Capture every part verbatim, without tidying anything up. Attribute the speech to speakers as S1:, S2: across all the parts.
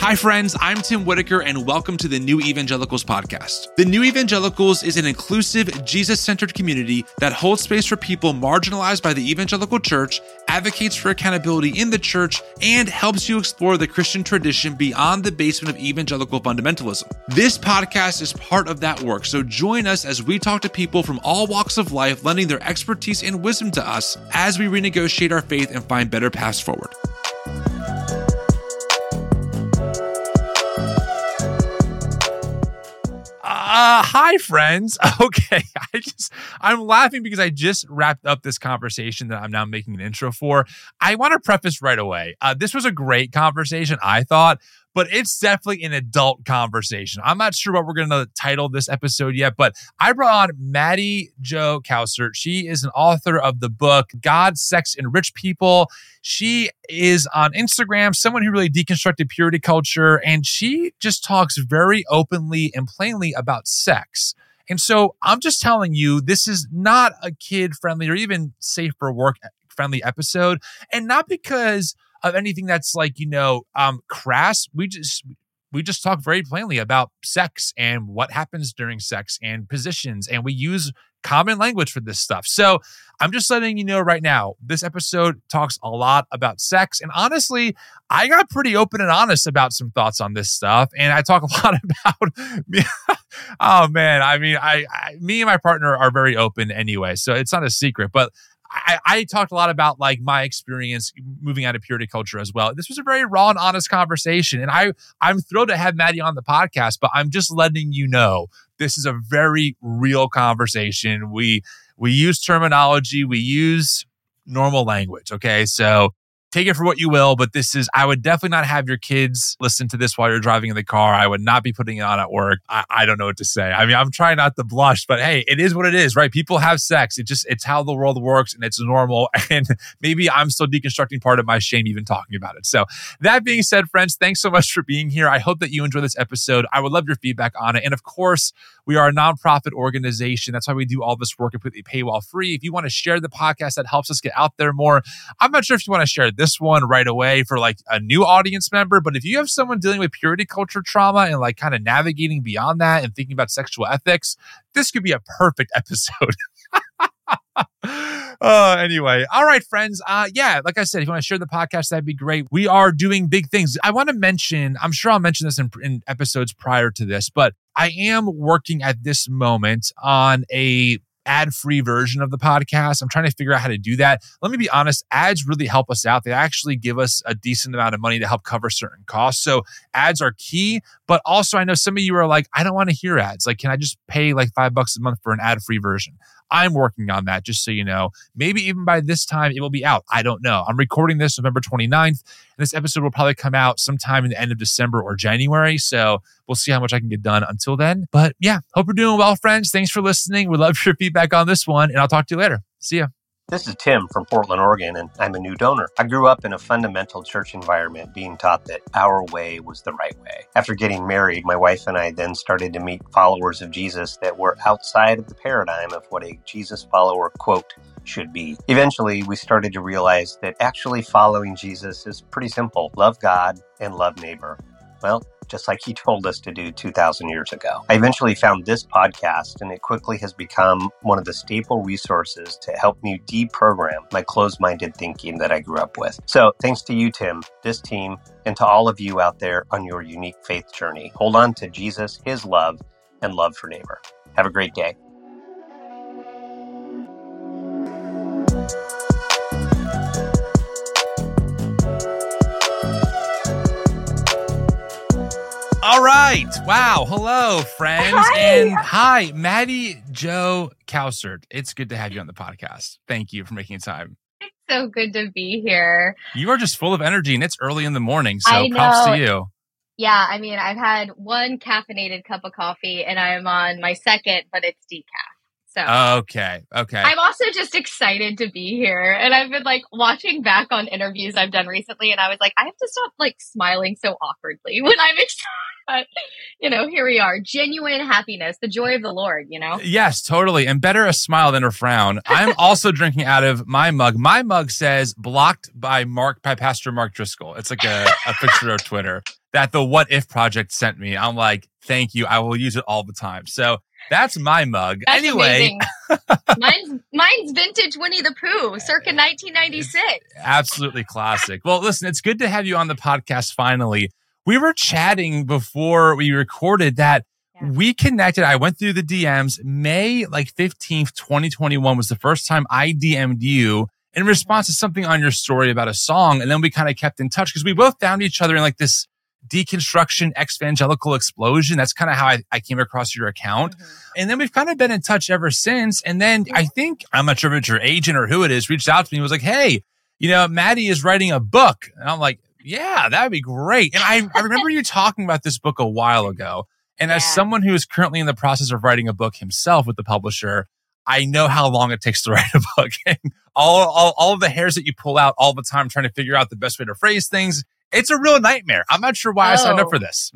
S1: Hi, friends. I'm Tim Whitaker, and welcome to the New Evangelicals podcast. The New Evangelicals is an inclusive, Jesus-centered community that holds space for people marginalized by the evangelical church, advocates for accountability in the church, and helps you explore the Christian tradition beyond the basement of evangelical fundamentalism. This podcast is part of that work, so join us as we talk to people from all walks of life, lending their expertise and wisdom to us as we renegotiate our faith and find better paths forward. Uh, hi, friends. Okay, I just, I'm laughing because I just wrapped up this conversation that I'm now making an intro for. I want to preface right away. Uh, this was a great conversation, I thought, but it's definitely an adult conversation. I'm not sure what we're going to title this episode yet, but I brought on Maddie Jo Kausert. She is an author of the book, God, Sex, and Rich People. She is on Instagram, someone who really deconstructed purity culture, and she just talks very openly and plainly about sex. And so I'm just telling you, this is not a kid-friendly or even safe for work-friendly episode, and not because of anything that's like, you know, um, crass. We just we just talk very plainly about sex and what happens during sex and positions, and we use common language for this stuff. So I'm just letting you know right now, this episode talks a lot about sex. And honestly, I got pretty open and honest about some thoughts on this stuff. And I talk a lot about, oh man, I mean, I, I me and my partner are very open anyway, so it's not a secret, but I, I talked a lot about like my experience moving out of purity culture as well. This was a very raw and honest conversation. And I, I'm thrilled to have Maddie on the podcast, but I'm just letting you know, this is a very real conversation. We, we use terminology, we use normal language. Okay. So take it for what you will, but this is, I would definitely not have your kids listen to this while you're driving in the car. I would not be putting it on at work. I, I don't know what to say. I mean, I'm trying not to blush, but hey, it is what it is, right? People have sex. It just, it's how the world works and it's normal. And maybe I'm still deconstructing part of my shame even talking about it. So that being said, friends, thanks so much for being here. I hope that you enjoy this episode. I would love your feedback on it. And of course, we are a nonprofit organization. That's why we do all this work completely paywall free. If you want to share the podcast, that helps us get out there more. I'm not sure if you want to share this one right away for like a new audience member, but if you have someone dealing with purity culture trauma and like kind of navigating beyond that and thinking about sexual ethics, this could be a perfect episode. Uh, anyway, all right, friends. Uh, yeah, like I said, if you want to share the podcast, that'd be great. We are doing big things. I want to mention, I'm sure I'll mention this in, in episodes prior to this, but I am working at this moment on a ad-free version of the podcast. I'm trying to figure out how to do that. Let me be honest, ads really help us out. They actually give us a decent amount of money to help cover certain costs. So ads are key, but also I know some of you are like, I don't want to hear ads. Like, can I just pay like five bucks a month for an ad-free version? I'm working on that, just so you know. Maybe even by this time, it will be out. I don't know. I'm recording this November twenty-ninth, and this episode will probably come out sometime in the end of December or January. So we'll see how much I can get done until then. But yeah, hope you're doing well, friends. Thanks for listening. We'd love your feedback on this one, and I'll talk to you later. See ya.
S2: This is Tim from Portland, Oregon, and I'm a new donor. I grew up in a fundamental church environment being taught that our way was the right way. After getting married, my wife and I then started to meet followers of Jesus that were outside of the paradigm of what a Jesus follower, quote, should be. Eventually, we started to realize that actually following Jesus is pretty simple. Love God and love neighbor. Well, just like he told us to do two thousand years ago. I eventually found this podcast, and it quickly has become one of the staple resources to help me deprogram my closed-minded thinking that I grew up with. So thanks to you, Tim, this team, and to all of you out there on your unique faith journey. Hold on to Jesus, his love, and love for neighbor. Have a great day.
S1: All right. Wow. Hello, friends.
S3: Hi.
S1: And hi, Maddie Jo Kausert. It's good to have you on the podcast. Thank you for making time.
S3: It's so good to be here.
S1: You are just full of energy, and it's early in the morning, so
S3: I
S1: props
S3: know.
S1: to you.
S3: Yeah, I mean, I've had one caffeinated cup of coffee, and I'm on my second, but it's decaf. So
S1: Okay. Okay.
S3: I'm also just excited to be here. And I've been like watching back on interviews I've done recently, and I was like, I have to stop like smiling so awkwardly when I'm excited. But, you know, here we are. Genuine happiness, the joy of the Lord, you know?
S1: Yes, totally. And better a smile than a frown. I'm also drinking out of my mug. My mug says blocked by Mark, by Pastor Mark Driscoll. It's like a, a picture of Twitter. that the What If Project sent me. I'm like, thank you. I will use it all the time. So that's my mug.
S3: That's
S1: anyway,
S3: mine's mine's vintage Winnie the Pooh, circa nineteen ninety-six.
S1: Absolutely classic. Well, listen, it's good to have you on the podcast finally. We were chatting before we recorded that yeah. we connected. I went through the D Ms. May like fifteenth, twenty twenty-one was the first time I D M'd you in response to something on your story about a song. And then we kind of kept in touch because we both found each other in like this deconstruction evangelical explosion. That's kind of how I, I came across your account. Mm-hmm. And then we've kind of been in touch ever since. And then yeah. I think, I'm not sure if it's your agent or who it is, reached out to me and was like, hey, you know, Maddie is writing a book. And I'm like, yeah, that'd be great. And I, I remember you talking about this book a while ago. And yeah. as someone who is currently in the process of writing a book himself with the publisher, I know how long it takes to write a book. And all, all, all of the hairs that you pull out all the time trying to figure out the best way to phrase things. It's a real nightmare. I'm not sure why oh, I signed up for this.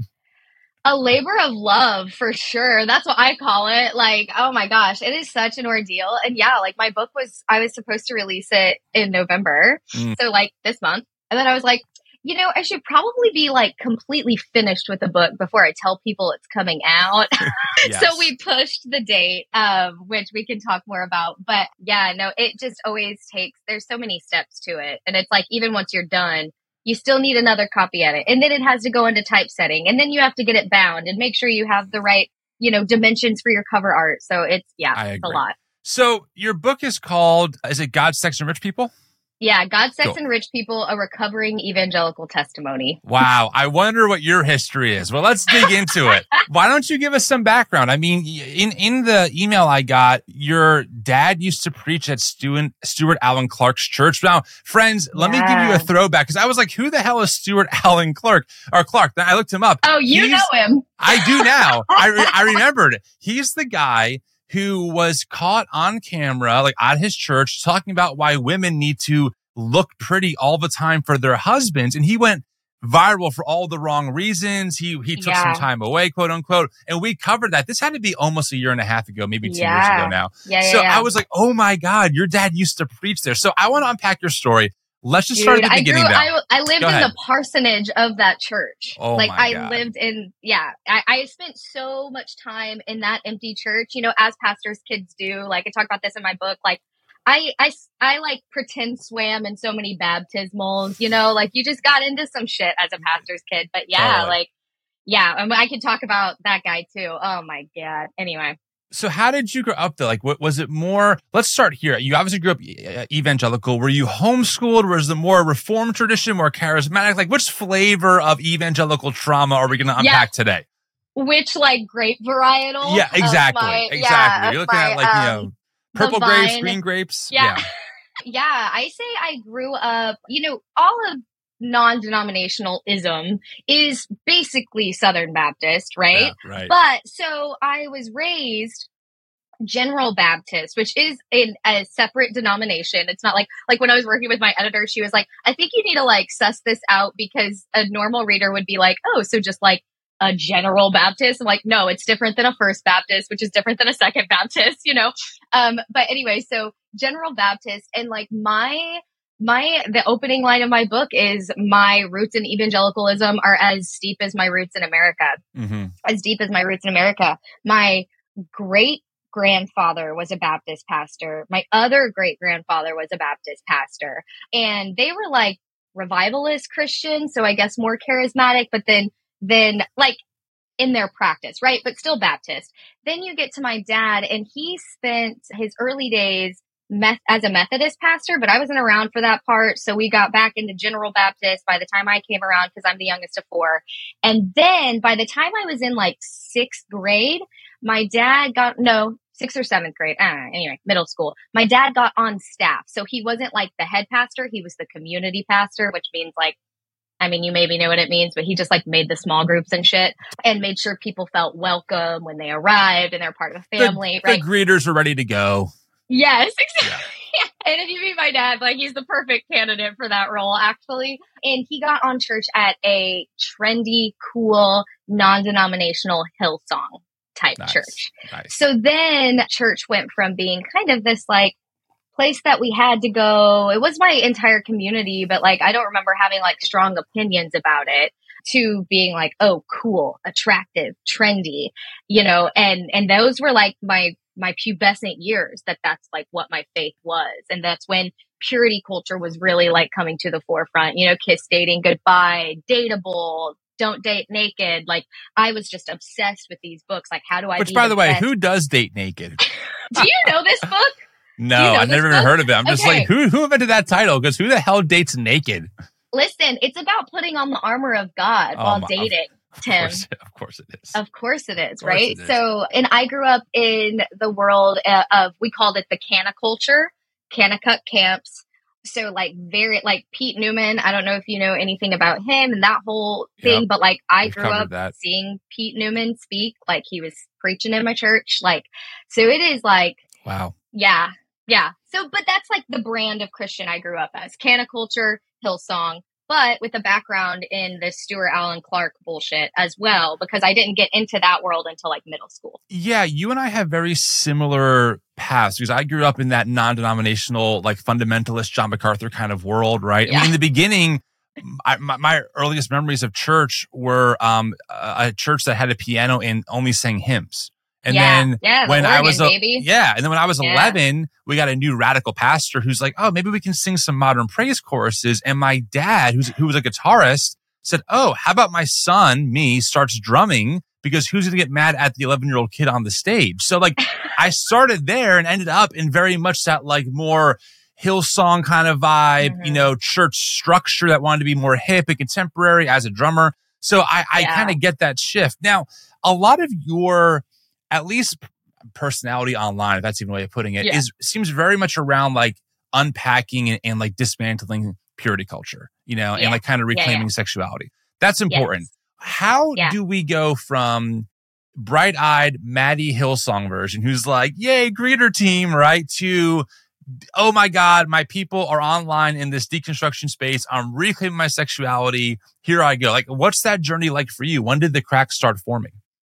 S3: A labor of love, for sure. That's what I call it. Like, oh my gosh, it is such an ordeal. And yeah, like my book was, I was supposed to release it in November. Mm. So like this month. And then I was like, you know, I should probably be like completely finished with the book before I tell people it's coming out. Yes. So we pushed the date, um, which we can talk more about. But yeah, no, it just always takes, there's so many steps to it. And it's like, even once you're done, you still need another copy edit. And then it has to go into typesetting. And then you have to get it bound and make sure you have the right, you know, dimensions for your cover art. So it's, yeah, it's a lot.
S1: So your book is called, is it God, Sex, and Rich People?
S3: Yeah, God, Sex, cool. and Rich People, a recovering evangelical testimony.
S1: Wow. I wonder what your history is. Well, let's dig into it. Why don't you give us some background? I mean, in, in the email I got, your dad used to preach at Stuart, Stuart Allen Clark's church. Now, friends, let yeah. me give you a throwback because I was like, who the hell is Stuart Allen Clark? Or Clark? Then I looked him up.
S3: Oh, you He's, know him.
S1: I do now. I, re- I remembered it. He's the guy who was caught on camera, like at his church, talking about why women need to look pretty all the time for their husbands. And he went viral for all the wrong reasons. He he took yeah. some time away, quote unquote. And we covered that. This had to be almost a year and a half ago, maybe two yeah. years ago now.
S3: Yeah, yeah,
S1: so
S3: yeah.
S1: I was like, oh my God, your dad used to preach there. So I want to unpack your story. Let's just Dude, start at the
S3: I
S1: beginning.
S3: Grew,
S1: I,
S3: I lived Go in ahead. the parsonage of that church.
S1: Oh
S3: like
S1: my
S3: I
S1: God.
S3: lived in, yeah, I, I spent so much time in that empty church, you know, as pastors' kids do. Like I talk about this in my book. Like I, I, I like pretend swam in so many baptismals, you know, like you just got into some shit as a pastor's kid. But yeah, totally. like, yeah, I, mean, I could talk about that guy too. Oh my God. Anyway.
S1: So how did you grow up though? Like, what was it more? Let's start here. You obviously grew up evangelical. Were you homeschooled? Was it more Reformed tradition, more charismatic? Like, which flavor of evangelical trauma are we going to unpack yeah. today?
S3: Which like grape varietal?
S1: Yeah, exactly.
S3: My,
S1: exactly.
S3: Yeah,
S1: You're looking
S3: my,
S1: at like,
S3: um,
S1: you know, purple grapes, green grapes.
S3: Yeah. yeah. Yeah. I say I grew up, you know, all of non-denominationalism is basically Southern Baptist, right?
S1: Yeah, right.
S3: But so I was raised General Baptist, which is in a separate denomination. It's not like, like when I was working with my editor, she was like, I think you need to like suss this out because a normal reader would be like, oh, so just like a General Baptist. I'm like, no, it's different than a First Baptist, which is different than a Second Baptist, you know? Um, but anyway, so General Baptist and like my, my, the opening line of my book is my roots in evangelicalism are as steep as my roots in America,
S1: mm-hmm.
S3: as deep as my roots in America. My great grandfather was a Baptist pastor. My other great grandfather was a Baptist pastor, and they were like revivalist Christians. So I guess more charismatic, but then, then like in their practice, right? But still Baptist. Then you get to my dad, and he spent his early days Meth- as a Methodist pastor, but I wasn't around for that part. So we got back into General Baptist by the time I came around because I'm the youngest of four. And then by the time I was in like sixth grade, my dad got, no, sixth or seventh grade. Uh, anyway, middle school. My dad got on staff. So he wasn't like the head pastor. He was the community pastor, which means like, I mean, you maybe know what it means, but he just like made the small groups and shit and made sure people felt welcome when they arrived and they're part of a family,
S1: the,
S3: right?
S1: The greeters were ready to go.
S3: Yes, exactly. Yeah. And if you meet my dad, like he's the perfect candidate for that role, actually. And he got on church at a trendy, cool, non-denominational Hillsong type
S1: nice.
S3: church.
S1: Nice.
S3: So then church went from being kind of this like place that we had to go. It was my entire community, but like I don't remember having like strong opinions about it. to being like, oh, cool, attractive, trendy, you know, and, and those were like my, my pubescent years that that's like what my faith was. And that's when purity culture was really like coming to the forefront, you know, kiss dating goodbye, dateable, don't date naked. Like I was just obsessed with these books. Like, how do I
S1: Which,
S3: be
S1: by the way,
S3: best?
S1: who does date naked?
S3: Do you know this book?
S1: No,
S3: you know
S1: I've never
S3: book?
S1: even heard of it. I'm just
S3: Okay.
S1: like, who who invented that title? Because who the hell dates naked?
S3: Listen, it's about putting on the armor of God
S1: Oh,
S3: while
S1: my-
S3: dating,
S1: Of
S3: Tim.
S1: course, of course it is.
S3: Of course it is,
S1: course
S3: right?
S1: it is.
S3: So, and I grew up in the world uh, of, we called it the Canna culture, Kanakuk camps. So like very, like Pete Newman, I don't know if you know anything about him and that whole thing,
S1: Yep.
S3: but like I
S1: We've
S3: grew
S1: covered
S3: up
S1: that.
S3: seeing Pete Newman speak, like he was preaching in my church. Like, so it is like,
S1: Wow.
S3: yeah, yeah. So, but that's like the brand of Christian I grew up as, Canna culture, Hillsong, but with a background in the Stuart Allen Clark bullshit as well, because I didn't get into that world until like middle school.
S1: Yeah, you and I have very similar paths because I grew up in that non-denominational, like fundamentalist John MacArthur kind of world, right? I
S3: Yeah.
S1: mean, in the beginning, I, my, my earliest memories of church were um, a, a church that had a piano and only sang hymns. And
S3: yeah,
S1: then
S3: yeah, the
S1: when I
S3: organ,
S1: was, a,
S3: baby.
S1: yeah, and then when I was
S3: Yeah.
S1: eleven, we got a new radical pastor who's like, oh, maybe we can sing some modern praise choruses. And my dad, who's who was a guitarist, said, oh, how about my son, me, starts drumming because who's going to get mad at the eleven-year-old kid on the stage? So like I started there and ended up in very much that like more Hillsong kind of vibe,
S3: Mhm.
S1: you know, church structure that wanted to be more hip and contemporary as a drummer. So I, I
S3: Yeah.
S1: kind of get that shift. Now, a lot of your, at least personality online, if that's even a way of putting it,
S3: Yeah.
S1: is seems very much around like unpacking and, and like dismantling purity culture, you know,
S3: Yeah.
S1: and like kind of
S3: Yeah, yeah.
S1: reclaiming sexuality. That's important.
S3: Yes.
S1: How
S3: Yeah.
S1: do we go from bright-eyed Maddie Hillsong version, who's like, yay, greeter team, right, to, oh my God, my people are online in this deconstruction space. I'm reclaiming my sexuality. Here I go. Like, what's that journey like for you? When did the cracks start forming?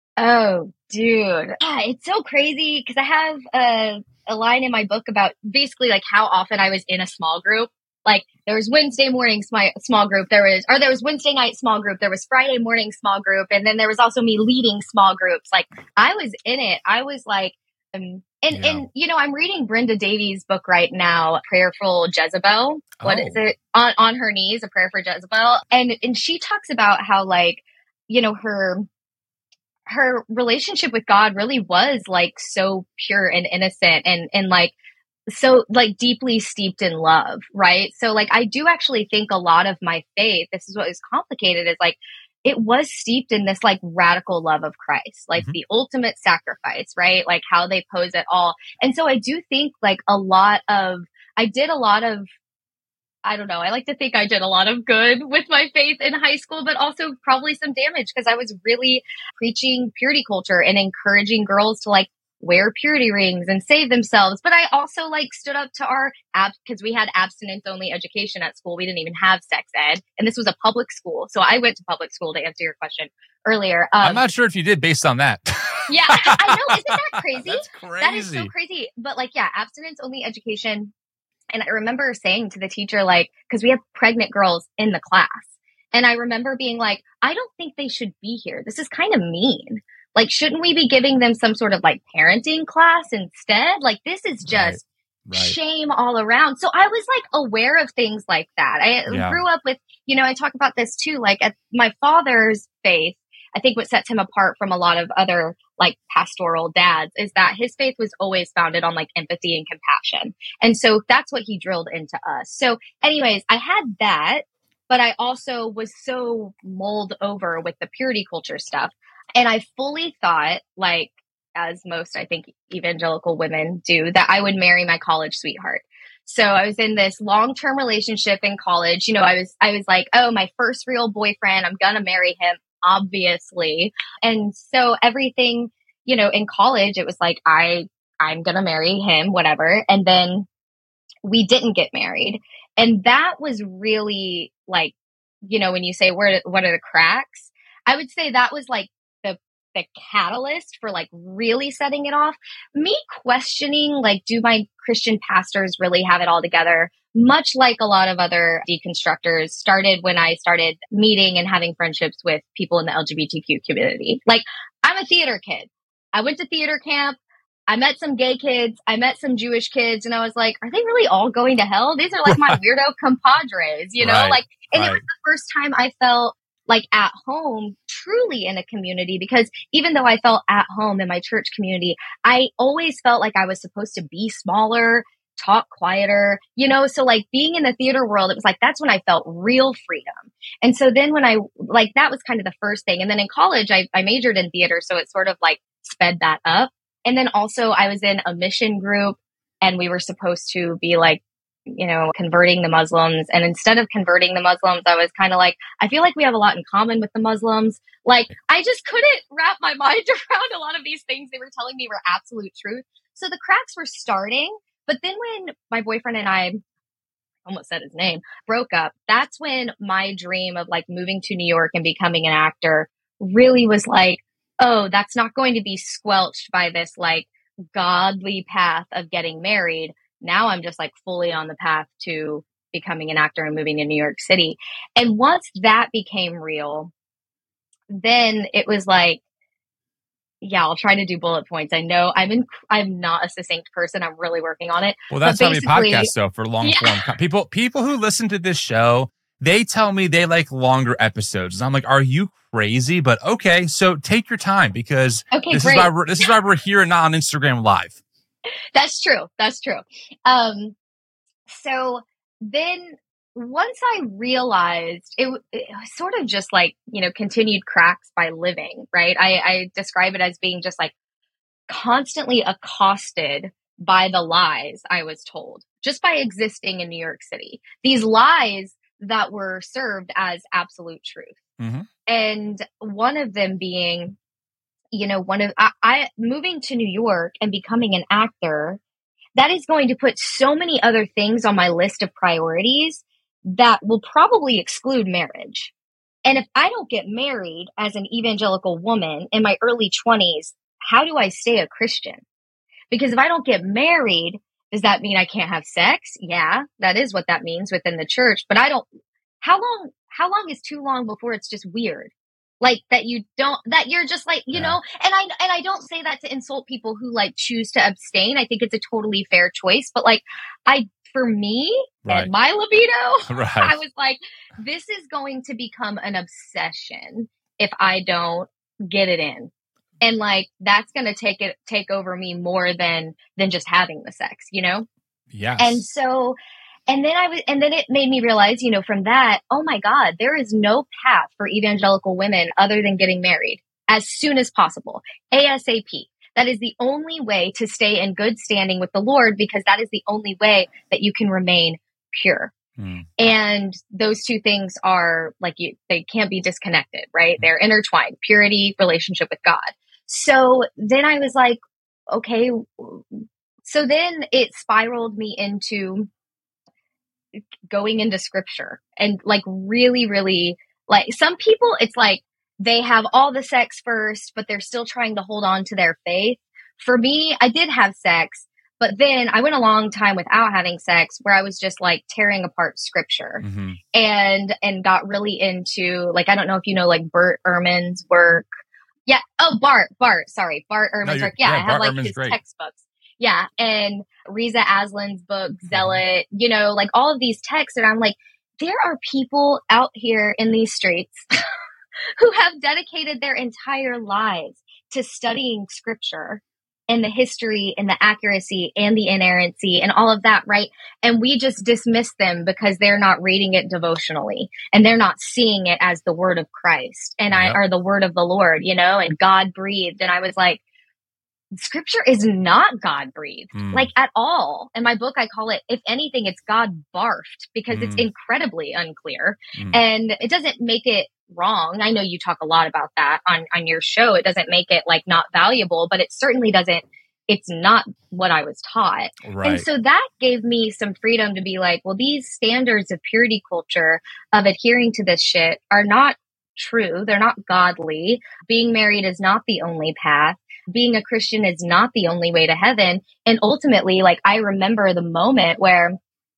S3: Oh, dude. Ah, it's so crazy because I have a, a line in my book about basically like how often I was in a small group. Like there was Wednesday morning smi- small group, there was, or there was Wednesday night small group, there was Friday morning small group, and then there was also me leading small groups. Like I was in it. I was like, um, and,
S1: Yeah.
S3: and, you know, I'm reading Brenda Davies' book right now, Prayerful Jezebel. What
S1: Oh.
S3: is it? On, on Her Knees, A Prayer for Jezebel. And, and she talks about how like, you know, her, her relationship with God really was like so pure and innocent and, and like, so like deeply steeped in love, right? So like, I do actually think a lot of my faith, this is what is complicated, is like, it was steeped in this like radical love of Christ, like
S1: Mhm.
S3: the ultimate sacrifice, right? Like how they pose it all. And so I do think like a lot of, I did a lot of, I don't know. I like to think I did a lot of good with my faith in high school, but also probably some damage because I was really preaching purity culture and encouraging girls to like wear purity rings and save themselves. But I also like stood up to our abs because we had abstinence only education at school. We didn't even have sex ed. And this was a public school. So I went to public school to answer your question earlier. Um,
S1: I'm not sure if you did based on that.
S3: yeah, I know. Isn't that crazy?
S1: That's crazy.
S3: That is so crazy. But like, yeah, abstinence only education. And I remember saying to the teacher, like, because we had pregnant girls in the class. And I remember being like, I don't think they should be here. This is kind of mean. Like, shouldn't we be giving them some sort of like parenting class instead? Like, this is just
S1: Right.
S3: shame all around. So I was like aware of things like that. I
S1: Yeah.
S3: grew up with, you know, I talk about this too, like at my father's faith. I think what sets him apart from a lot of other like pastoral dads is that his faith was always founded on like empathy and compassion. And so that's what he drilled into us. So anyways, I had that, but I also was so mulled over with the purity culture stuff. And I fully thought, like, as most, I think, evangelical women do, that I would marry my college sweetheart. So I was in this long-term relationship in college. You know, I was, I was like, oh, my first real boyfriend, I'm going to marry him, obviously. And so everything, you know, in college, it was like, I, I'm going to marry him, whatever. And then we didn't get married. And that was really like, you know, when you say, where, what are the cracks? I would say that was like the, the catalyst for like really setting it off. Me questioning, like, do my Christian pastors really have it all together? much like a lot of other deconstructors, started when I started meeting and having friendships with people in the L G B T Q community. Like, I'm a theater kid. I went to theater camp. I met some gay kids. I met some Jewish kids. And I was like, are they really all going to hell? These are like my weirdo compadres, you know?
S1: Right,
S3: like, and
S1: right.
S3: it was the first time I felt like at home, truly in a community, because even though I felt at home in my church community, I always felt like I was supposed to be smaller, talk quieter, you know? So like being in the theater world, it was like, that's when I felt real freedom. And so then when I, like, that was kind of the first thing. And then in college, I, I majored in theater. So it sort of like sped that up. And then also I was in a mission group and we were supposed to be like, you know, converting the Muslims. And instead of converting the Muslims, I was kind of like, I feel like we have a lot in common with the Muslims. Like, I just couldn't wrap my mind around a lot of these things they were telling me were absolute truth. So the cracks were starting. But then when my boyfriend and I, almost said his name, broke up, that's when my dream of like moving to New York and becoming an actor really was like, oh, that's not going to be squelched by this like godly path of getting married. Now I'm just like fully on the path to becoming an actor and moving to New York City. And once that became real, then it was like, yeah, I'll try to do bullet points. I know I'm in, I'm not a succinct person. I'm really working on it.
S1: Well, that's how we podcast though, for long
S3: yeah.
S1: form. Co- people, people who listen to this show, they tell me they like longer episodes. And I'm like, are you crazy? But okay, so take your time this
S3: okay,
S1: this
S3: great.
S1: is why we're, this is why we're here and not on Instagram Live.
S3: That's true. That's true. Um, so then once I realized it, it was sort of just like, you know, continued cracks by living, right? I, I describe it as being just like constantly accosted by the lies I was told just by existing in New York City. These lies that were served as absolute truth.
S1: Mm-hmm.
S3: And one of them being, you know, one of I, I moving to New York and becoming an actor, that is going to put so many other things on my list of priorities that will probably exclude marriage. And if I don't get married as an evangelical woman in my early twenties, how do I stay a Christian? Because if I don't get married, does that mean I can't have sex? Yeah, that is what that means within the church. But I don't, how long, how long is too long before it's just weird? Like that you don't, that you're just like, you yeah. know, and I, and I don't say that to insult people who like choose to abstain. I think it's a totally fair choice, but like I, for me right. and my libido, right. I was like, this is going to become an obsession if I don't get it in. And like, that's going to take it, take over me more than, than just having the sex, you know?
S1: Yes.
S3: And so, and then I was, and then it made me realize, you know, from that, oh my God, there is no path for evangelical women other than getting married as soon as possible, ASAP. That is the only way to stay in good standing with the Lord, because that is the only way that you can remain pure. Hmm. And those two things are like, you, they can't be disconnected, right? They're intertwined, purity, relationship with God. So then I was like, okay. So then it spiraled me into going into scripture and like really, really like some people, it's like they have all the sex first, but they're still trying to hold on to their faith. For me, I did have sex, but then I went a long time without having sex where I was just like tearing apart scripture mm-hmm. and, and got really into like, I don't know if you know, like Bart Ehrman's work. Yeah. Oh, Bart, Bart, sorry. Bart Ehrman's
S1: no,
S3: work. Yeah.
S1: yeah
S3: I have
S1: Bart
S3: like
S1: Ehrman's
S3: his
S1: great.
S3: textbooks. Yeah. And Reza Aslan's book, Zealot, you know, like all of these texts. And I'm like, there are people out here in these streets who have dedicated their entire lives to studying scripture and the history and the accuracy and the inerrancy and all of that, right? And we just dismiss them because they're not reading it devotionally and they're not seeing it as the word of Christ and yep. I or the word of the Lord, you know, and God breathed. And I was like, scripture is not God breathed, mm. like at all. In my book, I call it, if anything, it's God barfed because mm. it's incredibly unclear mm. and it doesn't make it wrong. I know you talk a lot about that on, on your show. It doesn't make it like not valuable, but it certainly doesn't, it's not what I was taught. Right. And so that gave me some freedom to be like, well, these standards of purity culture of adhering to this shit are not true. They're not godly. Being married is not the only path. Being a Christian is not the only way to heaven. And ultimately, like, I remember the moment where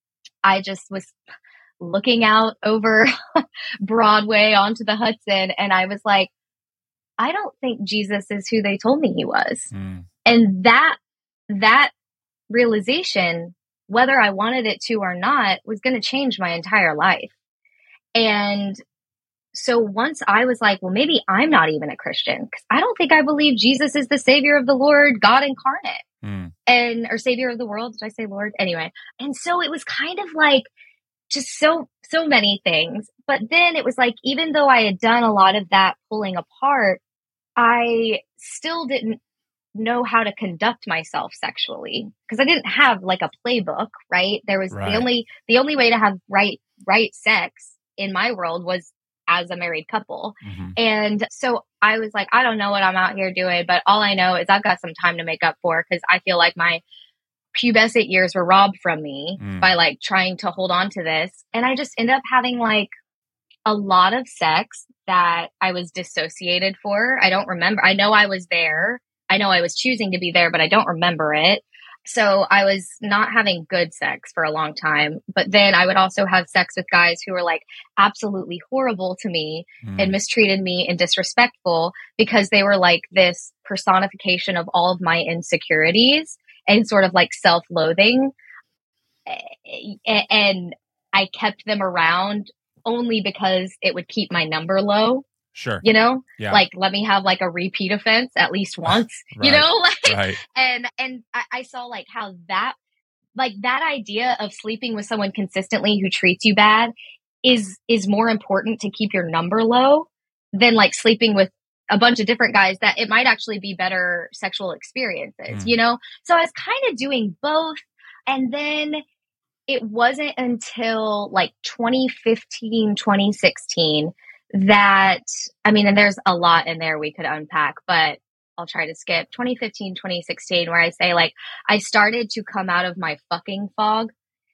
S3: I just was looking out over Broadway onto the Hudson, and I was like, I don't think Jesus is who they told me he was. Mm. And that, that realization, whether I wanted it to or not, was going to change my entire life. And so once I was like, well, maybe I'm not even a Christian, because I don't think I believe Jesus is the Savior of the Lord, God incarnate, mm. and or Savior of the world. Did I say Lord? Anyway. And so it was kind of like just so, so many things. But then it was like, even though I had done a lot of that pulling apart, I still didn't know how to conduct myself sexually, because I didn't have like a playbook, right? There was right. the only, the only way to have right, right sex in my world was as a married couple. Mm-hmm. And so I was like, I don't know what I'm out here doing, but all I know is I've got some time to make up for, because I feel like my pubescent years were robbed from me mm. by like trying to hold on to this. And I just ended up having like a lot of sex that I was dissociated for. I don't remember. I know I was there. I know I was choosing to be there, but I don't remember it. So I was not having good sex for a long time. But then I would also have sex with guys who were like absolutely horrible to me mm. and mistreated me and disrespectful, because they were like this personification of all of my insecurities and sort of like self-loathing. And I kept them around only because it would keep my number low.
S1: Sure.
S3: You know,
S1: yeah.
S3: like, let me have like a repeat offense at least once, right. you know, like, right. and, and I, I saw like how that, like that idea of sleeping with someone consistently who treats you bad is, is more important to keep your number low than like sleeping with a bunch of different guys that it might actually be better sexual experiences, mm. you know? So I was kind of doing both. And then it wasn't until like twenty fifteen, twenty sixteen that, I mean, and there's a lot in there we could unpack, but I'll try to skip twenty fifteen, twenty sixteen, where I say like, I started to come out of my fucking fog,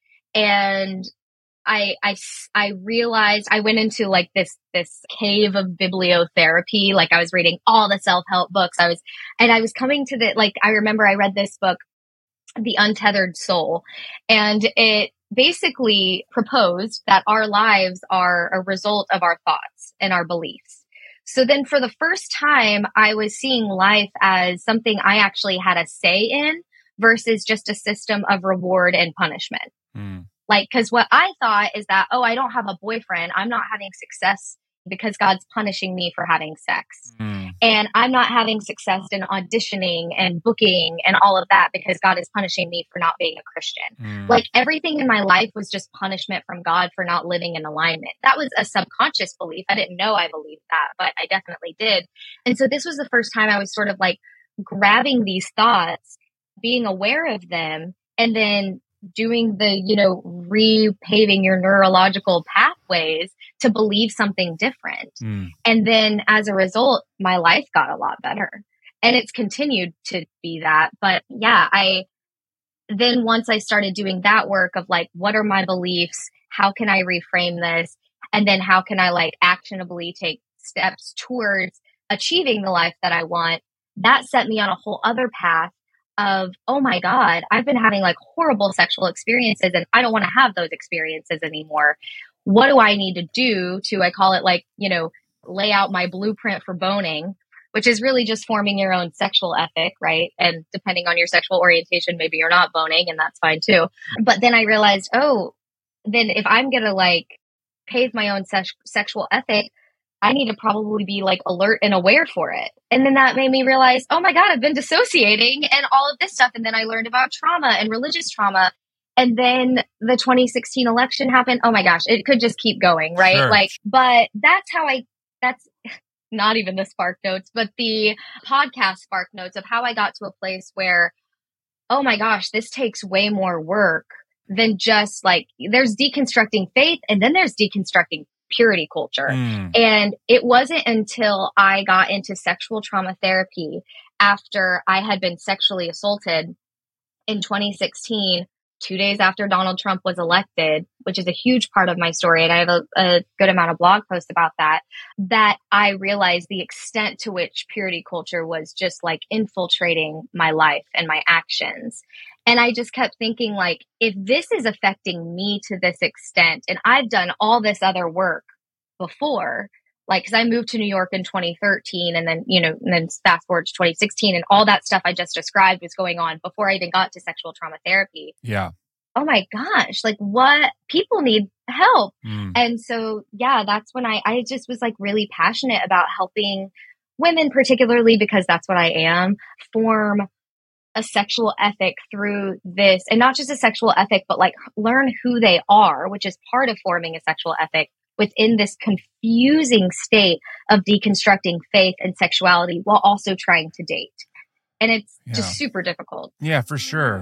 S3: and I, I, I realized I went into like this, this cave of bibliotherapy. Like I was reading all the self-help books. I was, and I was coming to the, like, I remember I read this book, The Untethered Soul, and it basically proposed that our lives are a result of our thoughts and our beliefs. So then for the first time, I was seeing life as something I actually had a say in versus just a system of reward and punishment. Mm. Like, because what I thought is that, oh, I don't have a boyfriend, I'm not having success because God's punishing me for having sex. Mm. And I'm not having success in auditioning and booking and all of that because God is punishing me for not being a Christian. Mm. Like everything in my life was just punishment from God for not living in alignment. That was a subconscious belief. I didn't know I believed that, but I definitely did. And so this was the first time I was sort of like grabbing these thoughts, being aware of them, and then doing the, you know, repaving your neurological pathways to believe something different. Mm. And then as a result, my life got a lot better, and it's continued to be that. But yeah, I, then once I started doing that work of like, what are my beliefs? How can I reframe this? And then how can I like actionably take steps towards achieving the life that I want? That set me on a whole other path of, oh my God, I've been having like horrible sexual experiences and I don't want to have those experiences anymore. What do I need to do to, I call it like, you know, lay out my blueprint for boning, which is really just forming your own sexual ethic, right? And depending on your sexual orientation, maybe you're not boning, and that's fine too. But then I realized, oh, then if I'm going to like pave my own se- sexual ethic, I need to probably be like alert and aware for it. And then that made me realize, oh my God, I've been dissociating and all of this stuff. And then I learned about trauma and religious trauma. And then the twenty sixteen election happened. Oh my gosh, it could just keep going, right? Sure. Like, but that's how I, that's not even the Spark Notes, but the podcast Spark Notes of how I got to a place where, oh my gosh, this takes way more work than just like, there's deconstructing faith and then there's deconstructing purity culture. Mm. And it wasn't until I got into sexual trauma therapy after I had been sexually assaulted in twenty sixteen, two days after Donald Trump was elected, which is a huge part of my story. And I have a, a good amount of blog posts about that, that I realized the extent to which purity culture was just like infiltrating my life and my actions. And I just kept thinking, like, if this is affecting me to this extent, and I've done all this other work before, like, because I moved to New York in twenty thirteen, and then, you know, and then fast forward to twenty sixteen, and all that stuff I just described was going on before I even got to sexual trauma therapy.
S1: Yeah.
S3: Oh my gosh, like, what? People need help.
S1: Mm.
S3: And so, yeah, that's when I, I just was like really passionate about helping women, particularly because that's what I am, form a sexual ethic through this, and not just a sexual ethic, but like learn who they are, which is part of forming a sexual ethic within this confusing state of deconstructing faith and sexuality while also trying to date. And it's
S1: Yeah.
S3: just super difficult.
S1: Yeah, for sure.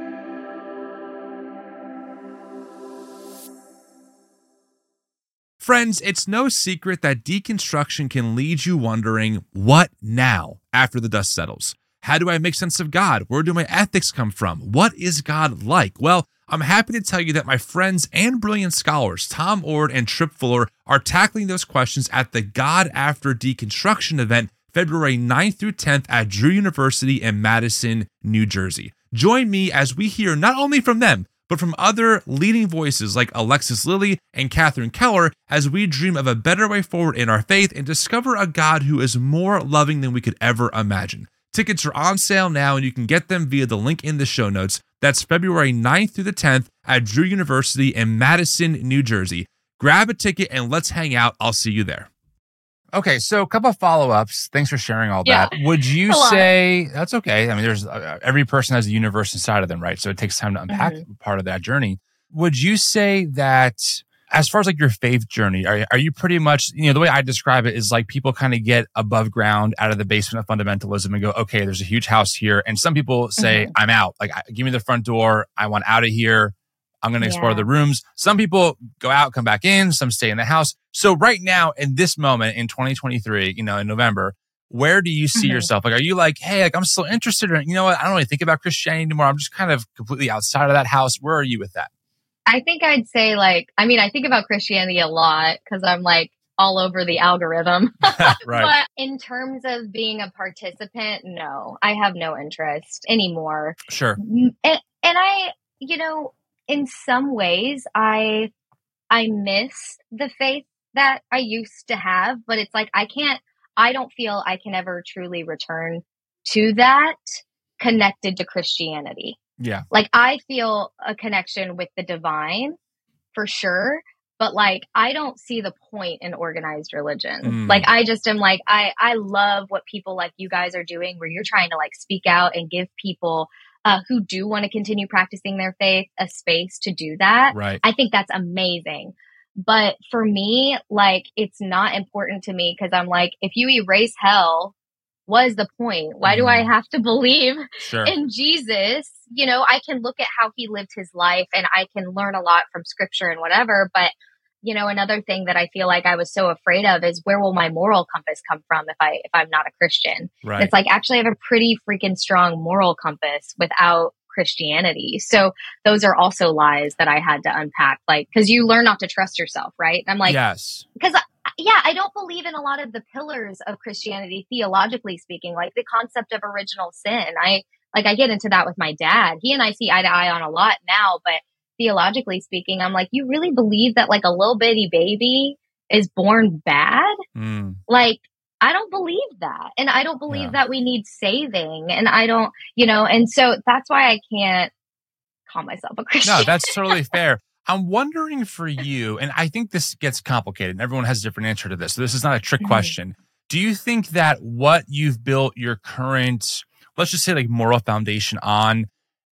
S1: Friends, it's no secret that deconstruction can lead you wondering, what now after the dust settles? How do I make sense of God? Where do my ethics come from? What is God like? Well, I'm happy to tell you that my friends and brilliant scholars, Tom Oord and Tripp Fuller, are tackling those questions at the God After Deconstruction event, February ninth through tenth at Drew University in Madison, New Jersey. Join me as we hear not only from them, but from other leading voices like Alexis Lilly and Catherine Keller as we dream of a better way forward in our faith and discover a God who is more loving than we could ever imagine. Tickets are on sale now, and you can get them via the link in the show notes. That's February ninth through the tenth at Drew University in Madison, New Jersey. Grab a ticket and let's hang out. I'll see you there. Okay, so a couple of follow-ups. Thanks for sharing all
S3: Yeah.
S1: that. Would you
S3: A lot.
S1: say, that's okay. I mean, there's uh, every person has a universe inside of them, right? So it takes time to unpack
S3: Mm-hmm.
S1: part of that journey. Would you say that as far as like your faith journey, are, are you pretty much, you know, the way I describe it is like people kind of get above ground out of the basement of fundamentalism and go, okay, there's a huge house here. And some people say,
S3: Mm-hmm.
S1: I'm out. Like, I- give me the front door. I want out of here. I'm going to explore
S3: Yeah.
S1: the rooms. Some people go out, come back in. Some stay in the house. So right now, in this moment, in twenty twenty-three, you know, in November, where do you see
S3: Mhm.
S1: yourself? Like, are you like, hey, like I'm still interested in, you know what? I don't really think about Christianity anymore. I'm just kind of completely outside of that house. Where are you with that?
S3: I think I'd say, like, I mean, I think about Christianity a lot because I'm like all over the algorithm.
S1: Right.
S3: But in terms of being a participant, no, I have no interest anymore.
S1: Sure.
S3: Mm, And, and I, you know, in some ways, I, I miss the faith that I used to have, but it's like, I can't, I don't feel I can ever truly return to that connected to Christianity.
S1: Yeah.
S3: Like, I feel a connection with the divine for sure, but like, I don't see the point in organized religion.
S1: Mm.
S3: Like, I just am like, I, I love what people like you guys are doing, where you're trying to like speak out and give people uh, who do want to continue practicing their faith a space to do that.
S1: Right.
S3: I think that's amazing. But for me, like, it's not important to me because I'm like, if you erase hell, what is the point? Why do I
S1: Mm.
S3: have to believe
S1: Sure.
S3: in Jesus? You know, I can look at how he lived his life and I can learn a lot from scripture and whatever. But, you know, another thing that I feel like I was so afraid of is, where will my moral compass come from if I, if I'm not a Christian?
S1: Right.
S3: It's like, actually I have a pretty freaking strong moral compass without Christianity. So those are also lies that I had to unpack, like, cause you learn not to trust yourself. Right. And I'm like,
S1: yes.
S3: because yeah, I don't believe in a lot of the pillars of Christianity, theologically speaking, like the concept of original sin. I like, I get into that with my dad. He and I see eye to eye on a lot now, but theologically speaking, I'm like, you really believe that like a little bitty baby is born bad?
S1: Mm.
S3: Like, I don't believe that. And I don't believe
S1: Yeah.
S3: that we need saving. And I don't, you know, and so that's why I can't call myself a Christian.
S1: No, that's totally fair. I'm wondering for you, and I think this gets complicated and everyone has a different answer to this. So this is not a trick
S3: Mhm.
S1: question. Do you think that what you've built your current, let's just say like moral foundation on,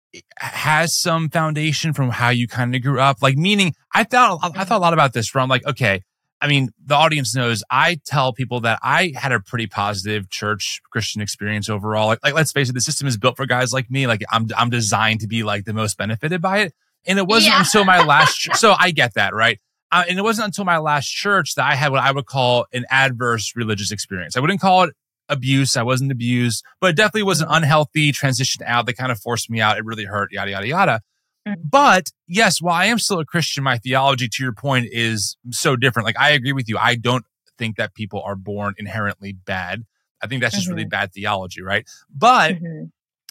S1: has some foundation from how you kind of grew up? Like, meaning I thought, I thought a lot about this where I'm like, okay, I mean, the audience knows I tell people that I had a pretty positive church Christian experience overall. Like, like, let's face it, the system is built for guys like me. Like, I'm, I'm designed to be like the most benefited by it. And it wasn't
S3: Yeah.
S1: until my last, ch- so I get that, right? Uh, and it wasn't until my last church that I had what I would call an adverse religious experience. I wouldn't call it abuse. I wasn't abused, but it definitely was an unhealthy transition out that kind of forced me out. It really hurt, yada, yada, yada.
S3: Mhm.
S1: But yes, while I am still a Christian, my theology, to your point, is so different. Like, I agree with you. I don't think that people are born inherently bad. I think that's just really
S3: Mhm.
S1: bad theology, right? But
S3: Mhm.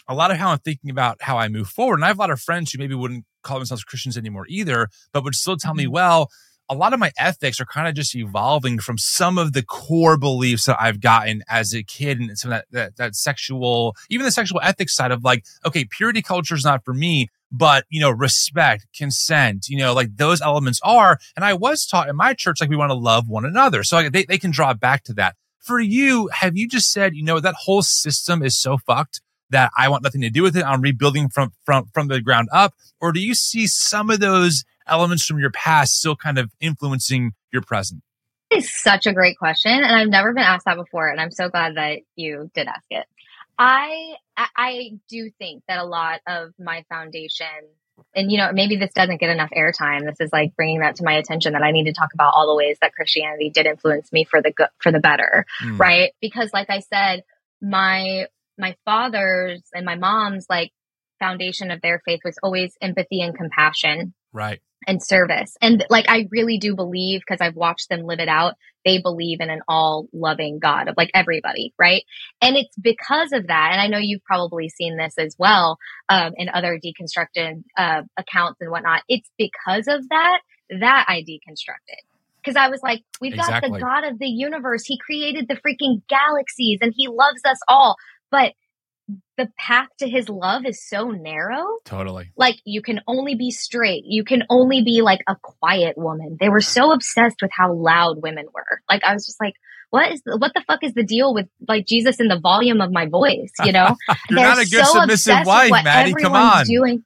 S1: a lot of how I'm thinking about how I move forward. And I have a lot of friends who maybe wouldn't call themselves Christians anymore either, but would still tell me, well, a lot of my ethics are kind of just evolving from some of the core beliefs that I've gotten as a kid, and some of that, that, that sexual, even the sexual ethics side of like, okay, purity culture is not for me, but, you know, respect, consent, you know, like those elements are. And I was taught in my church, like we want to love one another. So like, they, they can draw back to that. For you, have you just said, you know, that whole system is so fucked that I want nothing to do with it? I'm rebuilding from, from, from the ground up. Or do you see some of those elements from your past still kind of influencing your present?
S3: It's such a great question. And I've never been asked that before. And I'm so glad that you did ask it. I, I do think that a lot of my foundation, and, you know, maybe this doesn't get enough airtime. This is like bringing that to my attention that I need to talk about all the ways that Christianity did influence me for the good, for the better. Mm. Right. Because like I said, my, my father's and my mom's like foundation of their faith was always empathy and compassion.
S1: Right.
S3: And service. And like, I really do believe, because I've watched them live it out, they believe in an all loving God of like everybody. Right. And it's because of that. And I know you've probably seen this as well, um, in other deconstructed, uh, accounts and whatnot. It's because of that, that I deconstructed. Cause I was like, we've exactly. got the God of the universe. He created the freaking galaxies and he loves us all. But the path to his love is so narrow.
S1: Totally.
S3: Like you can only be straight. You can only be like a quiet woman. They were so obsessed with how loud women were. Like I was just like, what is the, what the fuck is the deal with like Jesus and the volume of my voice? You know,
S1: you're
S3: They're
S1: not a good
S3: so
S1: submissive wife, Maddie. Come on.
S3: Doing.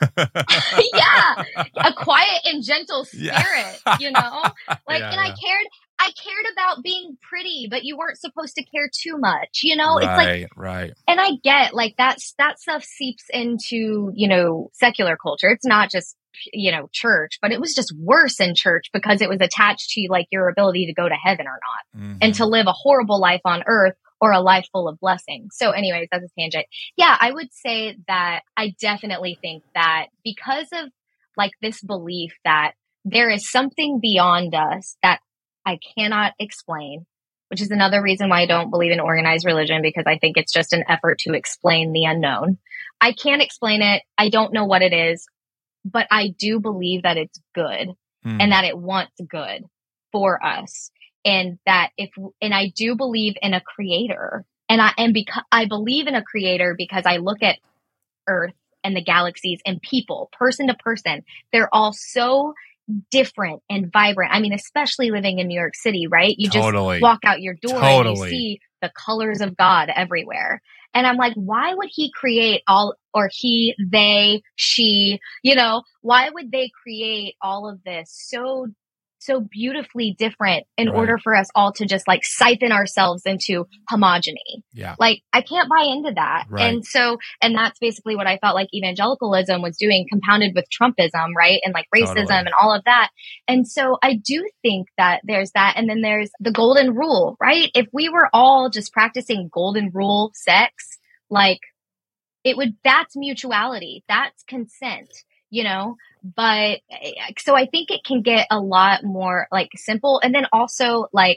S3: Yeah, a quiet and gentle spirit. Yeah. You know, like,
S1: yeah,
S3: and
S1: yeah.
S3: I cared. I cared about being pretty, but you weren't supposed to care too much, you know?
S1: Right,
S3: it's like,
S1: right.
S3: And I get like that's, that stuff seeps into, you know, secular culture. It's not just, you know, church, but it was just worse in church because it was attached to like your ability to go to heaven or not, mm-hmm. and to live a horrible life on earth or a life full of blessings. So anyways, that's a tangent. Yeah, I would say that I definitely think that because of like this belief that there is something beyond us that I cannot explain, which is another reason why I don't believe in organized religion, because I think it's just an effort to explain the unknown. I can't explain it. I don't know what it is, but I do believe that it's good mm. and that it wants good for us. And that if, and I do believe in a creator, and I, and because I believe in a creator because I look at Earth and the galaxies and people, person to person, they're all so different and vibrant. I mean, especially living in New York City, right? You
S1: totally.
S3: just walk out your door
S1: totally.
S3: and you see the colors of God everywhere. And I'm like, why would he create all, or he, they, she, you know, why would they create all of this so, so beautifully different in right. order for us all to just like siphon ourselves into homogeny?
S1: Yeah.
S3: Like, I can't buy into that.
S1: Right.
S3: And so, and that's basically what I felt like evangelicalism was doing, compounded with Trumpism, right? And like racism totally. And all of that. And so I do think that there's that. And then there's the golden rule, right? If we were all just practicing golden rule sex, like it would, that's mutuality, that's consent, you know? But so I think it can get a lot more like simple. And then also like,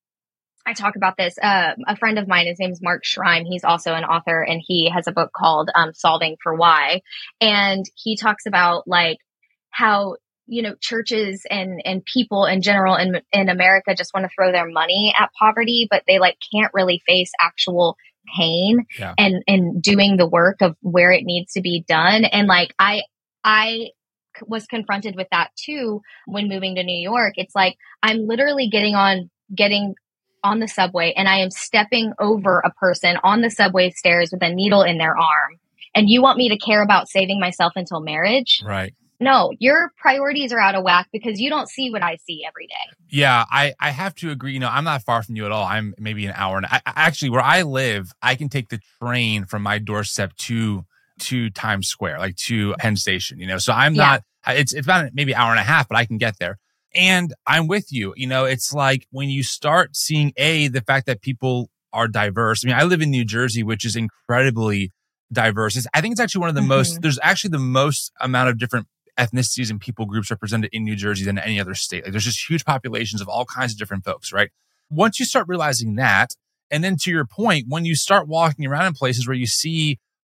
S3: I talk about this, uh, a friend of mine, his name is Mark Schreim. He's also an author and he has a book called um, Solving for Why. And he talks about like how, you know, churches and, and people in general in, in America just want to throw their money at poverty, but they like can't really face actual pain
S1: yeah.
S3: and, and doing the work of where it needs to be done. And like, I, I, was confronted with that too when moving to New York. It's like I'm literally getting on getting on the subway and I am stepping over a person on the subway stairs with a needle in their arm, and you want me to care about saving myself until marriage?
S1: Right.
S3: No, your priorities are out of whack because you don't see what I see every day.
S1: Yeah, I, I have to agree. You know, I'm not far from you at all. I'm maybe an hour. And I, actually, where I live, I can take the train from my doorstep to to Times Square, like to Penn Station, you know? So I'm
S3: Yeah.
S1: not, it's, it's about maybe an hour and a half, but I can get there. And I'm with you. You know, it's like when you start seeing a, the fact that people are diverse. I mean, I live in New Jersey, which is incredibly diverse. It's, I think it's actually one of the mm-hmm. most, there's actually the most amount of different ethnicities and people groups represented in New Jersey than any other state. Like there's just huge populations of all kinds of different folks, right? Once you start realizing that, and then to your point, when you start walking around in places where you see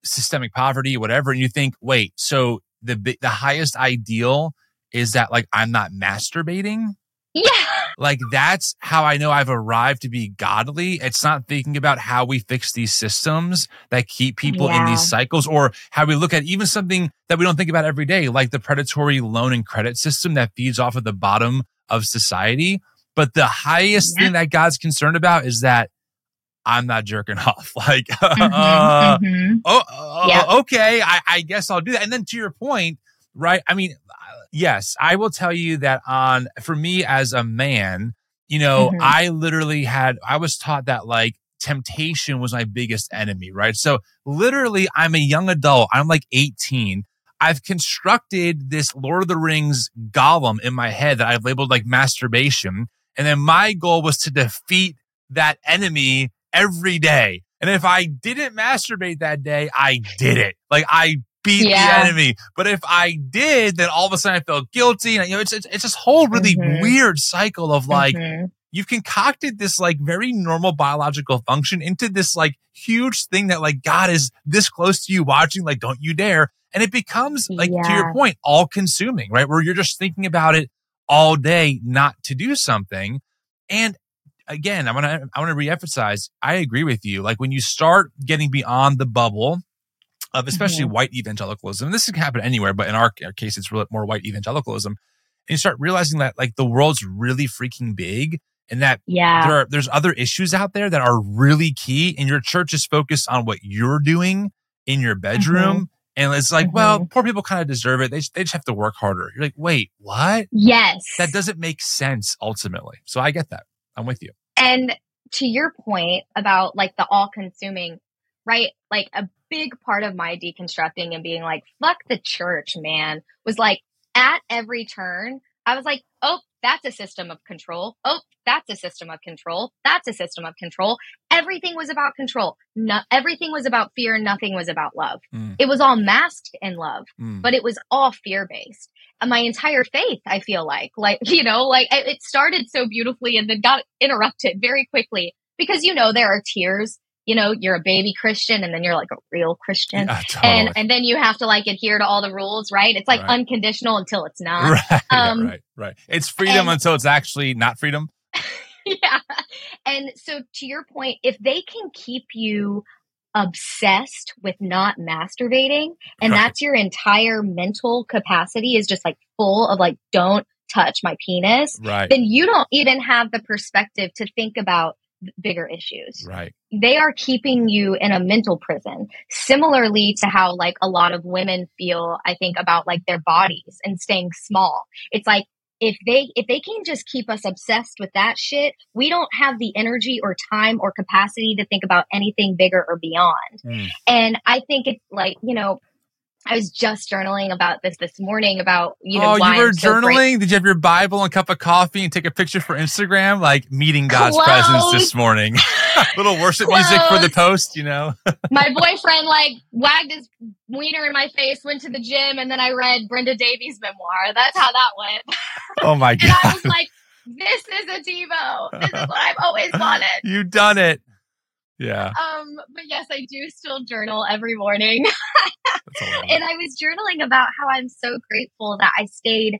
S1: systemic poverty, whatever. And you think, wait, so the the highest ideal is that like I'm not masturbating?
S3: Yeah.
S1: Like that's how I know I've arrived to be godly. It's not thinking about how we fix these systems that keep people
S3: Yeah.
S1: in these cycles, or how we look at even something that we don't think about every day, like the predatory loan and credit system that feeds off of the bottom of society. But the highest
S3: Yeah.
S1: thing that God's concerned about is that I'm not jerking off. Like,
S3: Mhm,
S1: uh,
S3: mhm.
S1: oh, uh,
S3: Yeah.
S1: okay, I, I guess I'll do that. And then to your point, right? I mean, yes, I will tell you that on, for me as a man, you know,
S3: Mhm.
S1: I literally had, I was taught that like temptation was my biggest enemy, right? So literally I'm a young adult. I'm like eighteen. I've constructed this Lord of the Rings golem in my head that I've labeled like masturbation. And then my goal was to defeat that enemy every day. And if I didn't masturbate that day, I did it. Like I beat
S3: Yeah.
S1: the enemy. But if I did, then all of a sudden I felt guilty. And you know, it's, it's, it's this whole really
S3: Mhm.
S1: weird cycle of like,
S3: Mhm.
S1: you've concocted this like very normal biological function into this like huge thing that like God is this close to you watching, like, don't you dare. And it becomes like, to
S3: Yeah.
S1: your point, all consuming, right? Where you're just thinking about it all day, not to do something. And again, I want to, I want to reemphasize, I agree with you. Like when you start getting beyond the bubble of especially
S3: Mhm.
S1: white evangelicalism, and this can happen anywhere, but in our, our case, it's really more white evangelicalism. And you start realizing that like the world's really freaking big, and that
S3: Yeah.
S1: there are, there's other issues out there that are really key, and your church is focused on what you're doing in your bedroom.
S3: Mhm.
S1: And it's like,
S3: Mhm.
S1: well, poor people kind of deserve it. They just, they just have to work harder. You're like, wait, what?
S3: Yes.
S1: That doesn't make sense ultimately. So I get that. I'm with you.
S3: And to your point about like the all consuming, right? Like a big part of my deconstructing and being like, fuck the church, man, was like at every turn, I was like, oh, that's a system of control. Oh, that's a system of control. That's a system of control. Everything was about control. No, everything was about fear. Nothing was about love.
S1: Mm.
S3: It was all masked in love,
S1: Mm.
S3: but it was all fear based. And my entire faith, I feel like, like, you know, like it it started so beautifully and then got interrupted very quickly because, you know, there are tiers. You know, you're a baby Christian and then you're like a real Christian.
S1: Yeah, totally.
S3: And and then you have to like adhere to all the rules, right? It's like
S1: Right.
S3: unconditional until it's not.
S1: Right,
S3: Um,
S1: right, right. It's freedom
S3: and-
S1: until it's actually not freedom.
S3: Yeah. And so to your point, if they can keep you obsessed with not masturbating and
S1: Right.
S3: that's your entire mental capacity is just like full of like, don't touch my penis,
S1: Right,
S3: then you don't even have the perspective to think about bigger issues.
S1: right.
S3: They are keeping you in a mental prison, similarly to how like a lot of women feel, I think, about like their bodies and staying small. It's like, if they, if they can just keep us obsessed with that shit, we don't have the energy or time or capacity to think about anything bigger or beyond.
S1: Mm.
S3: And I think it's like, you know, I was just journaling about this this morning about, you know,
S1: Oh,
S3: why
S1: you were
S3: I'm so
S1: journaling?
S3: great-
S1: Did you have your Bible and cup of coffee and take a picture for Instagram? Like meeting God's
S3: Close.
S1: presence this morning. Little worship music for the
S3: Close.
S1: post, you know?
S3: My boyfriend like wagged his wiener in my face, went to the gym, and then I read Brenda Davies' memoir. That's how that went.
S1: Oh my
S3: And I
S1: God.
S3: was like, this is a TiVo. This is what I've always wanted.
S1: You done it. Yeah.
S3: Um, but yes, I do still journal every morning.
S1: That's hilarious.
S3: And I was journaling about how I'm so grateful that I stayed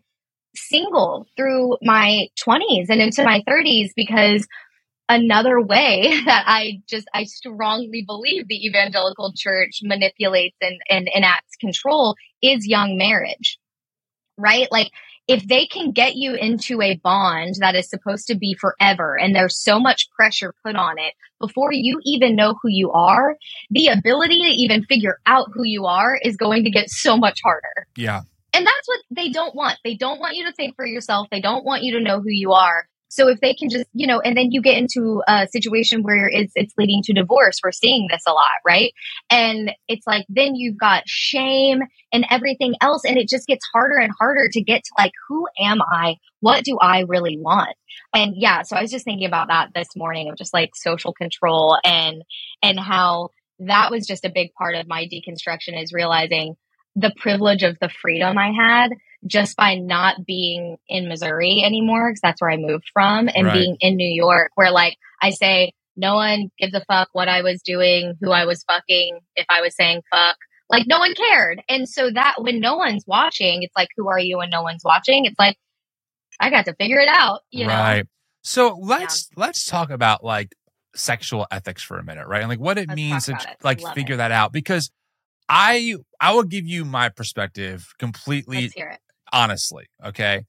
S3: single through my twenties and into my thirties, because another way that I just, I strongly believe the evangelical church manipulates and, and enacts control is young marriage, right? Like if they can get you into a bond that is supposed to be forever and there's so much pressure put on it before you even know who you are, the ability to even figure out who you are is going to get so much harder.
S1: Yeah.
S3: And that's what they don't want. They don't want you to think for yourself. They don't want you to know who you are. So if they can just, you know, and then you get into a situation where it's it's leading to divorce. We're seeing this a lot, right? And it's like, then you've got shame and everything else. And it just gets harder and harder to get to like, who am I? What do I really want? And yeah, so I was just thinking about that this morning of just like social control and, and how that was just a big part of my deconstruction, is realizing the privilege of the freedom I had just by not being in Missouri anymore, because that's where I moved from, and
S1: Right.
S3: being in New York, where like I say, No one gives a fuck what I was doing, who I was fucking, if I was saying fuck. Like, no one cared. And so that when no one's watching, it's like, who are you when no one's watching? It's like, I got to figure it out, you
S1: right.
S3: know?
S1: So let's yeah. let's talk about like sexual ethics for a minute, right? And like what it
S3: let's
S1: means to
S3: it.
S1: like
S3: Love
S1: figure
S3: it.
S1: that out. Because I I will give you my perspective completely
S3: Let's hear it.
S1: honestly, okay?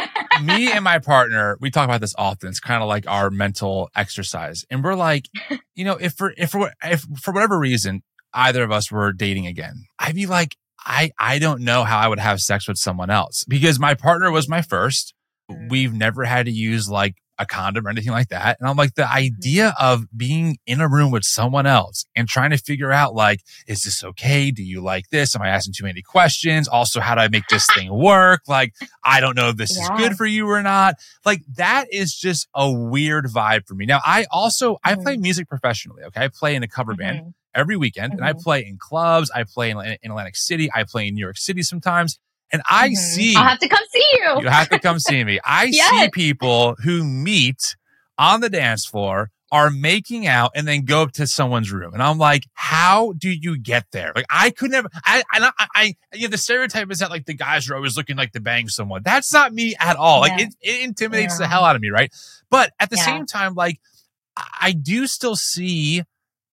S1: Me and my partner, we talk about this often. It's kind of like our mental exercise. And we're like, you know, if for if for if for whatever reason either of us were dating again, I'd be like, I I don't know how I would have sex with someone else because my partner was my first. We've never had to use like a condom or anything like that. And I'm like, the idea of being in a room with someone else and trying to figure out like, is this okay? Do you like this? Am I asking too many questions? Also, how do I make this thing work? Like, I don't know if this yeah. is good for you or not. Like that is just a weird vibe for me. Now, I also, mm-hmm. I play music professionally. Okay. I play in a cover mm-hmm. band every weekend mm-hmm. and I play in clubs. I play in, in Atlantic City. I play in New York City sometimes. And I mm-hmm. see...
S3: I'll have to come see you.
S1: You have to come see me. I yes. see people who meet on the dance floor, are making out, and then go up to someone's room. And I'm like, how do you get there? Like, I could never... I, I, I, you know, the stereotype is that, like, the guys are always looking like to bang someone. That's not me at all. Like, yeah. it, it intimidates yeah. the hell out of me, right? But at the yeah. same time, like, I do still see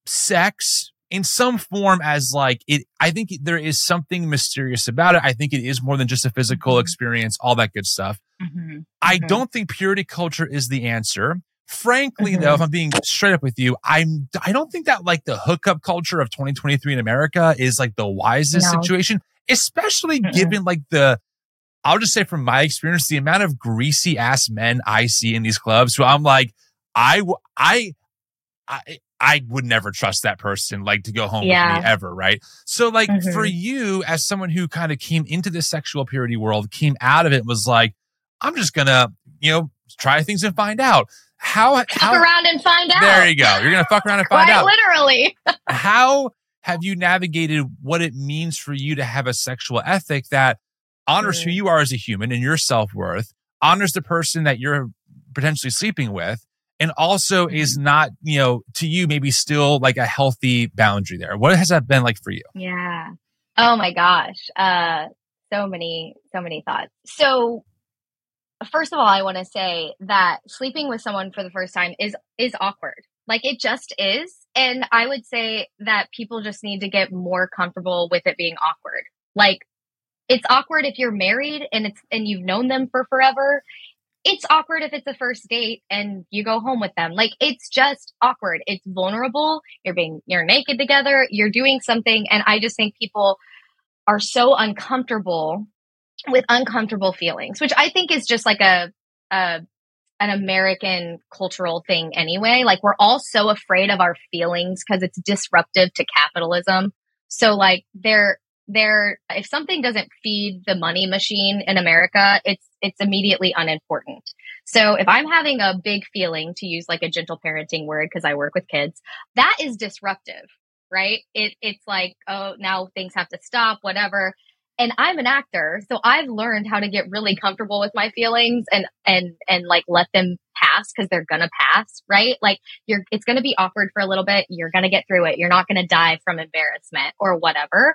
S1: sex in some form as like it, I think there is something mysterious about it. I think it is more than just a physical mm-hmm. experience, all that good stuff. Mm-hmm. I mm-hmm. don't think purity culture is the answer. Frankly, mm-hmm. though, if I'm being straight up with you, I'm, I don't think that like the hookup culture of twenty twenty-three in America is like the wisest no. situation, especially mm-hmm. given like the, I'll just say from my experience, the amount of greasy ass men I see in these clubs who I'm like, I, I, I, I would never trust that person like to go home yeah. with me ever, right? So like mm-hmm. for you as someone who kind of came into the sexual purity world, came out of it, was like, I'm just gonna, you know, try things and find out. How,
S3: fuck
S1: how
S3: around and find out.
S1: There you go. You're gonna fuck around and find
S3: Quite
S1: out.
S3: Literally.
S1: How have you navigated what it means for you to have a sexual ethic that honors mm. who you are as a human and your self-worth, honors the person that you're potentially sleeping with, and also is not, you know, to you, maybe still like a healthy boundary there? What has that been like for you?
S3: Yeah. Oh my gosh. Uh, so many, so many thoughts. So first of all, I want to say that sleeping with someone for the first time is, is awkward. Like it just is. And I would say that people just need to get more comfortable with it being awkward. Like it's awkward if you're married and it's, and you've known them for forever. It's awkward if it's a first date and you go home with them. Like, it's just awkward. It's vulnerable. You're being, you're naked together. You're doing something. And I just think people are so uncomfortable with uncomfortable feelings, which I think is just like a, a, an American cultural thing anyway. Like, we're all so afraid of our feelings because it's disruptive to capitalism. So like they're, they're, if something doesn't feed the money machine in America, it's, it's immediately unimportant. So if I'm having a big feeling, to use like a gentle parenting word, because I work with kids, that is disruptive, right? It, it's like, oh, now things have to stop, whatever. And I'm an actor, so I've learned how to get really comfortable with my feelings and, and, and like let them pass because they're gonna pass, right? Like you're, it's gonna be awkward for a little bit. You're gonna get through it. You're not gonna die from embarrassment or whatever.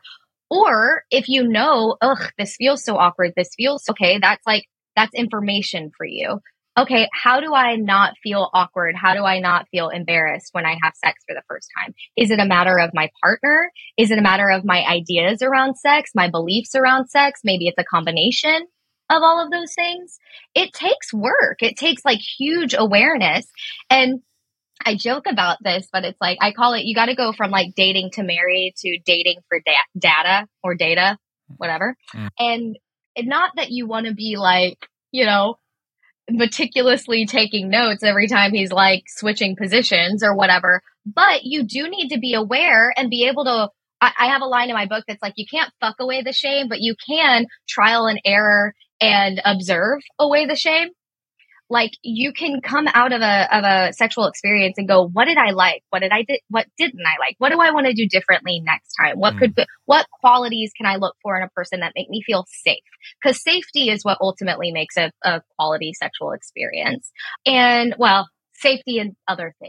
S3: Or if you know, ugh, this feels so awkward. This feels okay. That's like, that's information for you. Okay, how do I not feel awkward? How do I not feel embarrassed when I have sex for the first time? Is it a matter of my partner? Is it a matter of my ideas around sex, my beliefs around sex? Maybe it's a combination of all of those things. It takes work. It takes like huge awareness. And I joke about this, but it's like, I call it, you got to go from like dating to married to dating for da- data or data, whatever. Mm. And not that you want to be like, you know, meticulously taking notes every time he's like switching positions or whatever, but you do need to be aware and be able to, I, I have a line in my book that's like, you can't fuck away the shame, but you can trial and error and observe away the shame. Like you can come out of a of a sexual experience and go, what did I like? What did I did? What didn't I like? What do I want to do differently next time? What mm. could be, what qualities can I look for in a person that make me feel safe? Because safety is what ultimately makes a, a quality sexual experience. And well, safety and other things.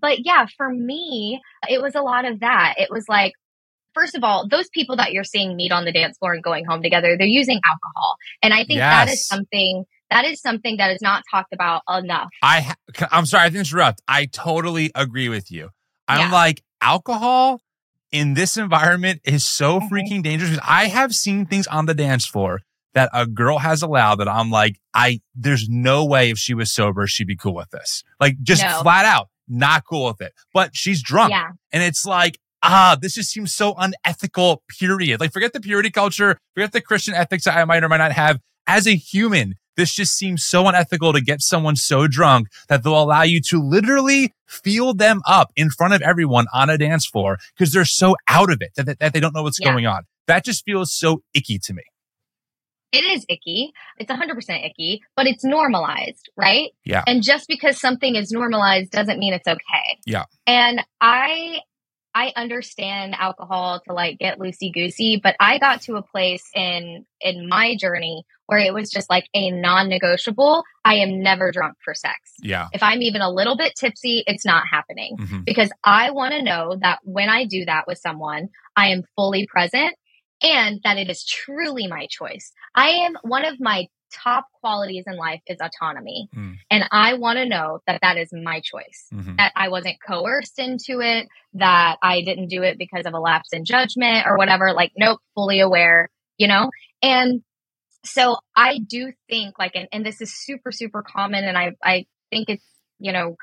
S3: but yeah, for me, it was a lot of that. It was like, first of all, those people that you're seeing meet on the dance floor and going home together, they're using alcohol. And I think that is
S1: Yes.
S3: something that is something that is not talked about enough.
S1: I ha- I'm sorry, I have to interrupt. I totally agree with you. I'm
S3: Yeah.
S1: like, alcohol in this environment is so
S3: Mhm.
S1: freaking dangerous. Because I have seen things on the dance floor that a girl has allowed that I'm like, I there's no way if she was sober she'd be cool with this. Like, just
S3: No.
S1: flat out not cool with it. But she's drunk,
S3: Yeah.
S1: and it's like, ah, this just seems so unethical. Period. Like, forget the purity culture, forget the Christian ethics that I might or might not have. As a human, this just seems so unethical to get someone so drunk that they'll allow you to literally feel them up in front of everyone on a dance floor because they're so out of it that, that, that they don't know what's
S3: Yeah.
S1: going on. That just feels so icky to me.
S3: It is icky. It's one hundred percent icky, but it's normalized, right?
S1: Yeah.
S3: And just because something is normalized doesn't mean it's okay.
S1: Yeah.
S3: And I I understand alcohol to like get loosey goosey, but I got to a place in in my journey where it was just like a non-negotiable. I am never drunk for sex.
S1: Yeah.
S3: If I'm even a little bit tipsy, it's not happening
S1: Mhm.
S3: because I want to know that when I do that with someone, I am fully present and that it is truly my choice. I am one of my top qualities in life is autonomy.
S1: Mm.
S3: And I want to know that that is my choice,
S1: Mhm.
S3: that I wasn't coerced into it, that I didn't do it because of a lapse in judgment or whatever. Like, nope, fully aware, you know? And so I do think like, and, and this is super, super common. And I, I think it's, you know,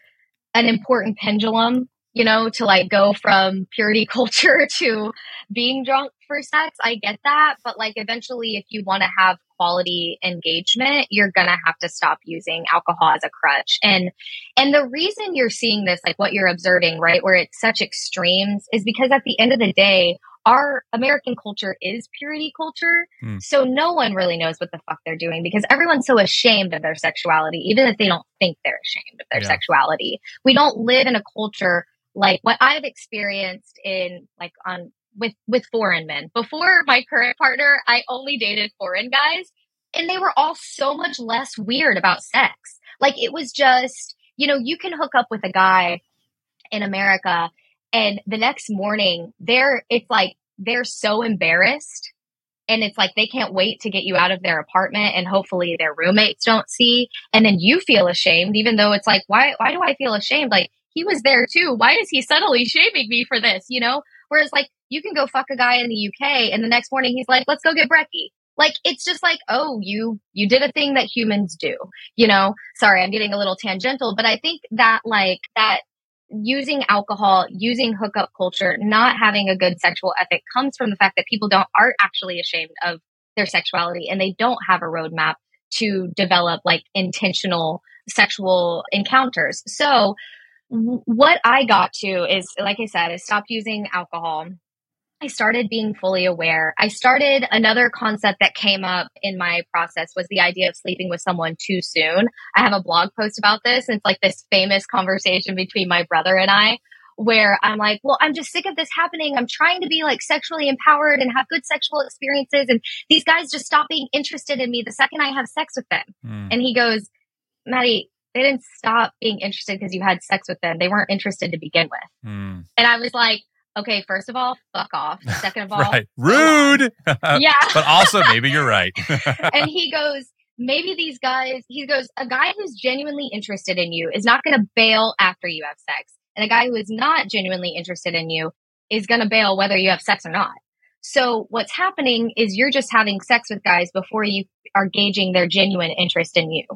S3: an important pendulum, you know, to like go from purity culture to being drunk for sex. I get that. But like eventually, if you want to have quality engagement, you're going to have to stop using alcohol as a crutch. And, and the reason you're seeing this, like what you're observing, right, where it's such extremes is because at the end of the day, our American culture is purity culture.
S1: Mm.
S3: So no one really knows what the fuck they're doing because everyone's so ashamed of their sexuality, even if they don't think they're ashamed of their
S1: Yeah.
S3: sexuality. We don't live in a culture like what I've experienced in like on with, with foreign men. Before my current partner, I only dated foreign guys and they were all so much less weird about sex. Like it was just, you know, you can hook up with a guy in America and the next morning they're, it's like, they're so embarrassed and it's like, they can't wait to get you out of their apartment and hopefully their roommates don't see. And then you feel ashamed, even though it's like, why, why do I feel ashamed? Like he was there too. Why is he subtly shaming me for this? You know, whereas like you can go fuck a guy in the U K and the next morning he's like, let's go get brekkie. Like, it's just like, oh, you, you did a thing that humans do, you know, sorry, I'm getting a little tangential, but I think that like that using alcohol, using hookup culture, not having a good sexual ethic comes from the fact that people don't, aren't actually ashamed of their sexuality and they don't have a roadmap to develop like intentional sexual encounters. So w- what I got to is, like I said, I stopped using alcohol. I started being fully aware. I started another concept that came up in my process was the idea of sleeping with someone too soon. I have a blog post about this. And it's like this famous conversation between my brother and I, where I'm like, well, I'm just sick of this happening. I'm trying to be like sexually empowered and have good sexual experiences. And these guys just stop being interested in me the second I have sex with them.
S1: Mm.
S3: And he goes, Maddie, they didn't stop being interested because you had sex with them. They weren't interested to begin with.
S1: Mm.
S3: And I was like, okay, first of all, fuck off. Second of all,
S1: Right.
S3: go on.
S1: Rude.
S3: Yeah.
S1: But also, maybe you're right.
S3: And he goes, maybe these guys, he goes, a guy who's genuinely interested in you is not going to bail after you have sex. And a guy who is not genuinely interested in you is going to bail whether you have sex or not. So what's happening is you're just having sex with guys before you are gauging their genuine interest in you.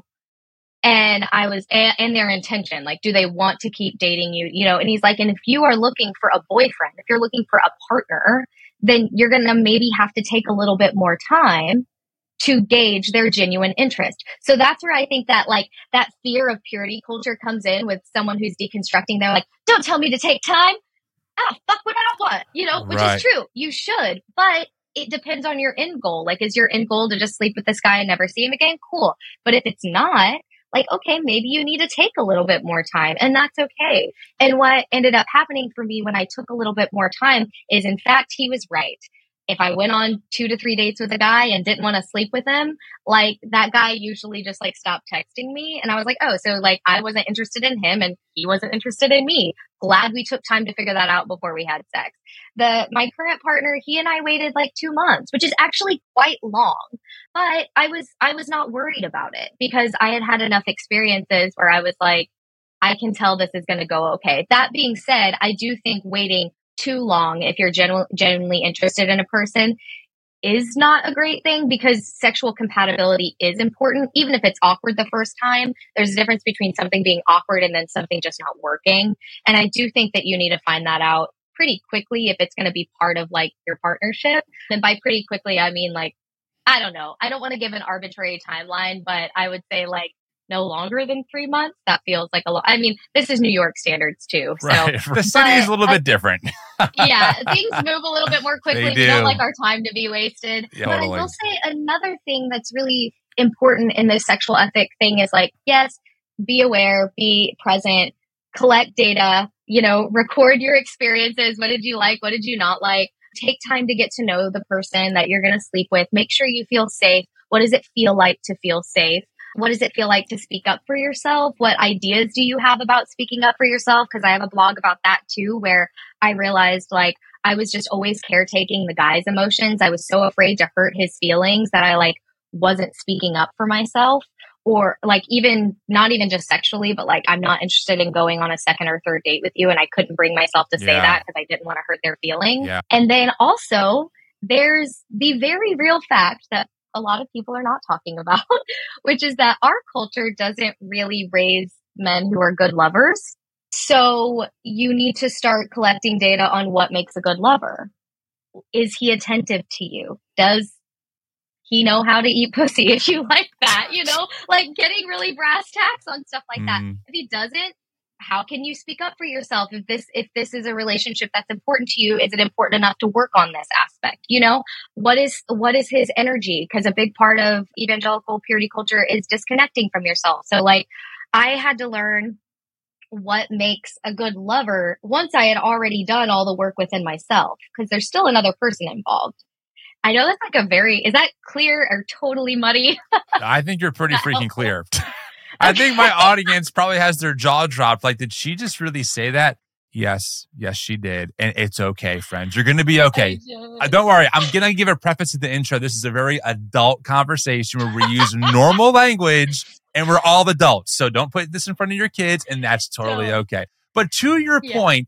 S3: And I was, and their intention, like, do they want to keep dating you? You know, and he's like, and if you are looking for a boyfriend, if you're looking for a partner, then you're going to maybe have to take a little bit more time to gauge their genuine interest. So that's where I think that like that fear of purity culture comes in with someone who's deconstructing. They're like, don't tell me to take time. Ah, fuck what I want, you know, which
S1: Right.
S3: is true. You should, but it depends on your end goal. Like, is your end goal to just sleep with this guy and never see him again? Cool. But if it's not, like, okay, maybe you need to take a little bit more time and that's okay. And what ended up happening for me when I took a little bit more time is, in fact, he was right. if I went on two to three dates with a guy and didn't want to sleep with him, like that guy usually just like stopped texting me. And I was like, oh, so like I wasn't interested in him and he wasn't interested in me. Glad we took time to figure that out before we had sex. The, my current partner, he and I waited like two months, which is actually quite long, but I was, I was not worried about it because I had had enough experiences where I was like, I can tell this is going to go okay. That being said, I do think waiting too long if you're genu- genuinely interested in a person is not a great thing because sexual compatibility is important. Even if it's awkward the first time, there's a difference between something being awkward and then something just not working. And I do think that you need to find that out pretty quickly if it's going to be part of like your partnership. And by pretty quickly, I mean like, I don't know. I don't want to give an arbitrary timeline, but I would say like no longer than three months. That feels like a lot. I mean, this is New York standards too. So
S1: right. The city is a little bit different.
S3: Yeah, things move a little bit more quickly.
S1: They do.
S3: We don't like our time to be wasted.
S1: Yeah,
S3: but
S1: totally.
S3: I will say another thing that's really important in this sexual ethic thing is like, yes, be aware, be present, collect data, you know, record your experiences. What did you like? What did you not like? Take time to get to know the person that you're going to sleep with. Make sure you feel safe. What does it feel like to feel safe? What does it feel like to speak up for yourself? What ideas do you have about speaking up for yourself? Because I have a blog about that too, where I realized like I was just always caretaking the guy's emotions. I was so afraid to hurt his feelings that I like wasn't speaking up for myself, or like even not even just sexually, but like I'm not interested in going on a second or third date with you. And I couldn't bring myself to say
S1: Yeah.
S3: that because I didn't want to hurt their feelings.
S1: Yeah.
S3: And then also there's the very real fact that a lot of people are not talking about, which is that our culture doesn't really raise men who are good lovers. So you need to start collecting data on what makes a good lover. Is he attentive to you? Does he know how to eat pussy if you like that? You know, like getting really brass tacks on stuff like that.
S1: Mm.
S3: If he doesn't, how can you speak up for yourself? If this, if this is a relationship that's important to you, is it important enough to work on this aspect? You know, what is, what is his energy? Because a big part of evangelical purity culture is disconnecting from yourself. So like I had to learn what makes a good lover once I had already done all the work within myself, because there's still another person involved. I know that's like a very, is that clear or totally muddy?
S1: I think you're pretty freaking clear. I think my audience probably has their jaw dropped. Like, did she just really say that? Yes. Yes, she did. And it's okay, friends. You're going to be okay. Uh, don't worry. I'm going to give a preface to the intro. This is a very adult conversation where we use normal language and we're all adults. So don't put this in front of your kids, and that's totally
S3: No.
S1: okay. But to your
S3: Yeah.
S1: point,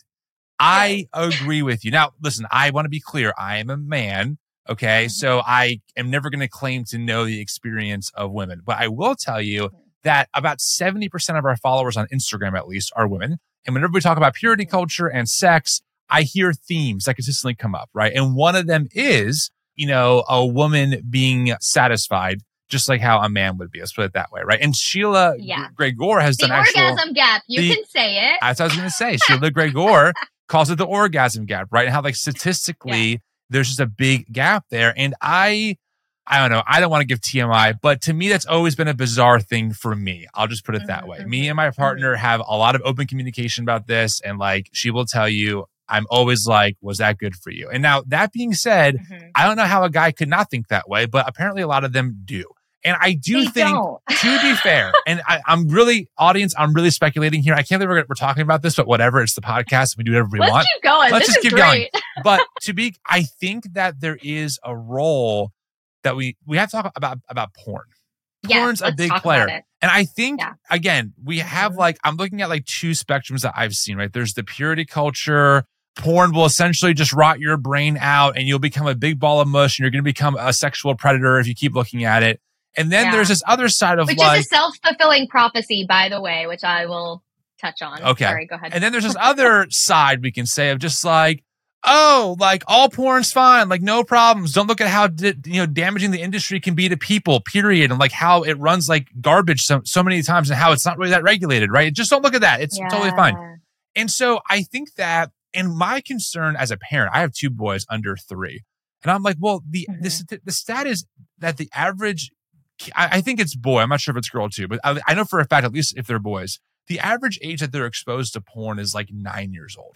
S1: I agree with you. Now, listen, I want to be clear. I am a man. Okay.
S3: Mhm.
S1: So I am never going to claim to know the experience of women, but I will tell you that about seventy percent of our followers on Instagram, at least, are women. And whenever we talk about purity culture and sex, I hear themes that consistently come up, right? And one of them is, you know, a woman being satisfied, just like how a man would be. Let's put it that way, right? And Sheila
S3: Yeah.
S1: Gregor has
S3: The
S1: done actual...
S3: orgasm gap. You
S1: the-
S3: can say it.
S1: That's what I was going to say. Sheila Gregor calls it the orgasm gap, right? And how like statistically,
S3: Yeah.
S1: there's just a big gap there. And I... I don't know. I don't want to give T M I, but to me, that's always been a bizarre thing for me. I'll just put it that way.
S3: Mhm,
S1: Me and my partner have a lot of open communication about this. And like, she will tell you, I'm always like, was that good for you? And now that being said,
S3: Mhm.
S1: I don't know how a guy could not think that way, but apparently a lot of them do. And I do
S3: They
S1: think,
S3: don't.
S1: to be fair, and I, I'm really, audience, I'm really speculating here. I can't believe we're, we're talking about this, but whatever. It's the podcast. We do whatever we
S3: Let's
S1: want.
S3: keep going.
S1: Let's
S3: this
S1: just
S3: is
S1: keep
S3: great.
S1: But to be, I think that there is a role that we we have to talk about about porn.
S3: Yeah,
S1: Porn's a
S3: let's
S1: big
S3: talk
S1: player.
S3: about it.
S1: And I think,
S3: Yeah.
S1: again, we have
S3: Mhm.
S1: like, I'm looking at like two spectrums that I've seen, right? There's the purity culture. Porn will essentially just rot your brain out and you'll become a big ball of mush and you're going to become a sexual predator if you keep looking at it. And then
S3: Yeah.
S1: there's this other side of
S3: Which
S1: like,
S3: is a self-fulfilling prophecy, by the way, which I will touch on.
S1: Okay.
S3: Sorry, go ahead.
S1: and then there's this other side we can say of just like, oh, like all porn's fine, like no problems. Don't look at how di- you know damaging the industry can be to people, period, and like how it runs like garbage so, so many times and how it's not really that regulated, right? Just don't look at that. It's
S3: Yeah.
S1: totally fine. And so I think that, and my concern as a parent, I have two boys under three, and I'm like, well, the
S3: Mhm.
S1: this the stat is that the average, I, I think it's boy, I'm not sure if it's girl too, but I, I know for a fact, at least if they're boys, the average age that they're exposed to porn is like nine years old.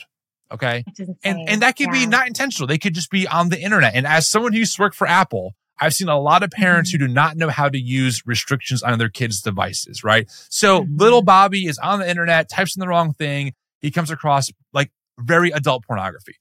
S1: Okay.
S3: Which is
S1: And,
S3: insane.
S1: and that could
S3: Yeah.
S1: be not intentional. They could just be on the internet. And as someone who used to work for Apple, I've seen a lot of parents
S3: Mhm.
S1: who do not know how to use restrictions on their kids' devices, right? So
S3: Mhm.
S1: little Bobby is on the internet, types in the wrong thing. He comes across like very adult pornography.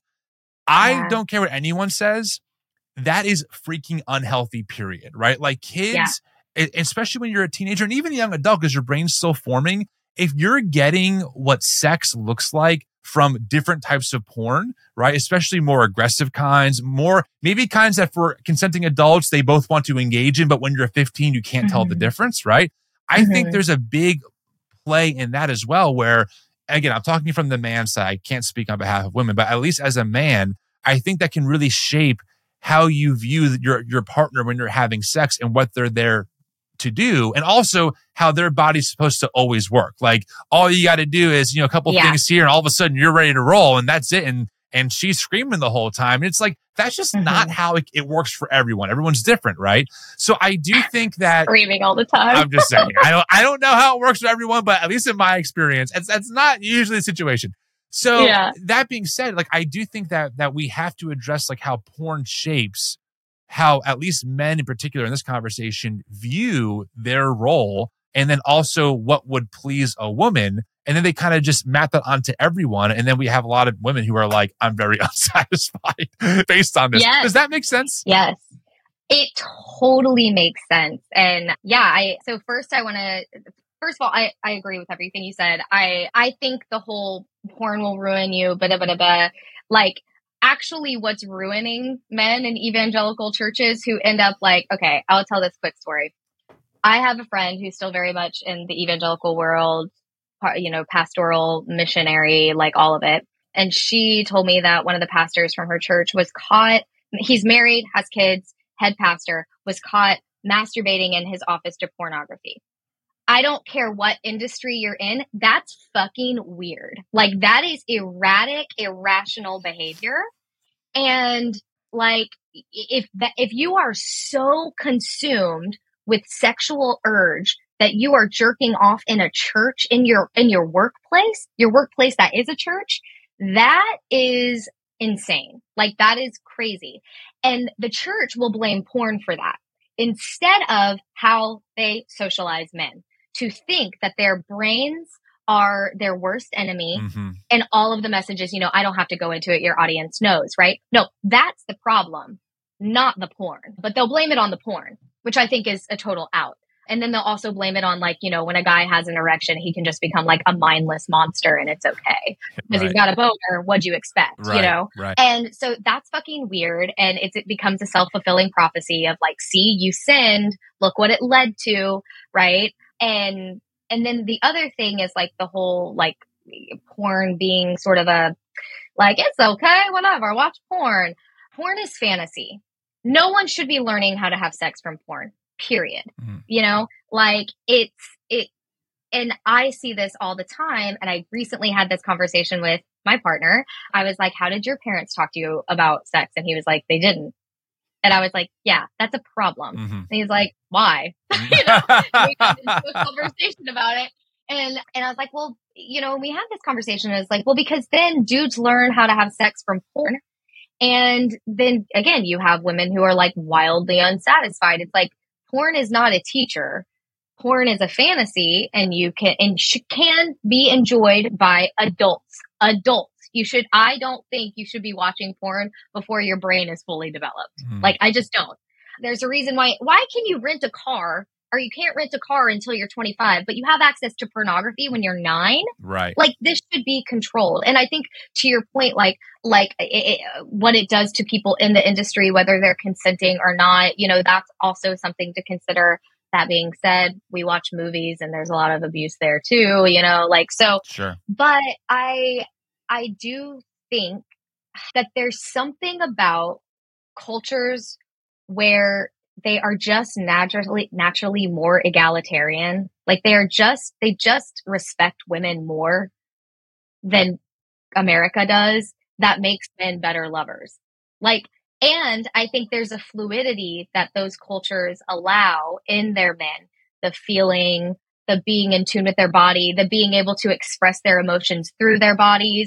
S1: I
S3: Yeah.
S1: don't care what anyone says. That is freaking unhealthy, period, right? Like
S3: Yeah.
S1: kids, e- especially when you're a teenager and even a young adult, because your brain's still forming, if you're getting what sex looks like from different types of porn, right? Especially more aggressive kinds, more maybe kinds that for consenting adults, they both want to engage in, but when you're fifteen, you can't tell the
S3: Mhm.
S1: difference, right? I think
S3: Mhm.
S1: there's a big play in that as well, where again, I'm talking from the man side. I can't speak on behalf of women, but at least as a man, I think that can really shape how you view your, your partner when you're having sex and what they're there to do. And also how their body's supposed to always work. Like all you got to do is, you know, a couple
S3: Yeah.
S1: things here and all of a sudden you're ready to roll and that's it. And, and she's screaming the whole time. It's like, that's just not
S3: Mhm.
S1: how it, it works for everyone. Everyone's different, right? So I do think that
S3: Screaming all the time.
S1: I'm just saying, I don't, I don't know how it works for everyone, but at least in my experience, it's, that's not usually the situation. So
S3: Yeah.
S1: that being said, like, I do think that, that we have to address like how porn shapes how at least men in particular in this conversation view their role. And then also what would please a woman. And then they kind of just map that onto everyone. And then we have a lot of women who are like, I'm very unsatisfied based on this.
S3: Yes.
S1: Does that make sense?
S3: Yes. It totally makes sense. And yeah, I, so first I want to, first of all, I, I agree with everything you said. I, I think the whole porn will ruin you, blah, blah, blah, blah. Like actually what's ruining men in evangelical churches who end up like, okay, I'll tell this quick story. I have a friend who's still very much in the evangelical world, you know, pastoral, missionary, like all of it. And she told me that one of the pastors from her church was caught, he's married, has kids, head pastor, was caught masturbating in his office to pornography. I don't care what industry you're in. That's fucking weird. Like that is erratic, irrational behavior. And like, if that, if you are so consumed with sexual urge that you are jerking off in a church, in your, in your workplace, your workplace that is a church, that is insane. Like that is crazy. And the church will blame porn for that instead of how they socialize men, to think that their brains are their worst enemy.
S1: Mm-hmm.
S3: And all of the messages, you know, I don't have to go into it. Your audience knows, right? No, that's the problem, not the porn, but they'll blame it on the porn, which I think is a total out. And then they'll also blame it on like, you know, when a guy has an erection, he can just become like a mindless monster and it's okay because
S1: Right.
S3: he's got a boner. What'd you expect?
S1: Right,
S3: You know?
S1: right.
S3: And so that's fucking weird. And it's, it becomes a self-fulfilling prophecy of like, see, you sinned. Look what it led to. Right. And, and then the other thing is like the whole like porn being sort of a, like, it's okay, whatever, watch porn. Porn is fantasy. No one should be learning how to have sex from porn, period.
S1: Mhm.
S3: You know, like it's, it, and I see this all the time. And I recently had this conversation with my partner. I was like, how did your parents talk to you about sex? And he was like, they didn't. And I was like, yeah, that's a problem.
S1: Mhm.
S3: And he's like, why? you know, we got into a conversation about it. And, and I was like, well, you know, we had this conversation. It's like, well, because then dudes learn how to have sex from porn. And then again, you have women who are like wildly unsatisfied. It's like porn is not a teacher. Porn is a fantasy and you can, and sh- can be enjoyed by adults, adults. You should, I don't think you should be watching porn before your brain is fully developed.
S1: Mhm.
S3: Like, I just don't. There's a reason why, why can you rent a car or you can't rent a car until you're twenty-five, but you have access to pornography when you're nine?
S1: Right.
S3: Like this should be controlled. And I think to your point, like, like it, it, what it does to people in the industry, whether they're consenting or not, you know, that's also something to consider. That being said, we watch movies and there's a lot of abuse there too, you know, like, so,
S1: Sure.
S3: but I, I do think that there's something about cultures where they are just naturally, naturally more egalitarian. Like they are just, they just respect women more than America does. That makes men better lovers. Like, and I think there's a fluidity that those cultures allow in their men, the feeling, the being in tune with their body, the being able to express their emotions through their bodies,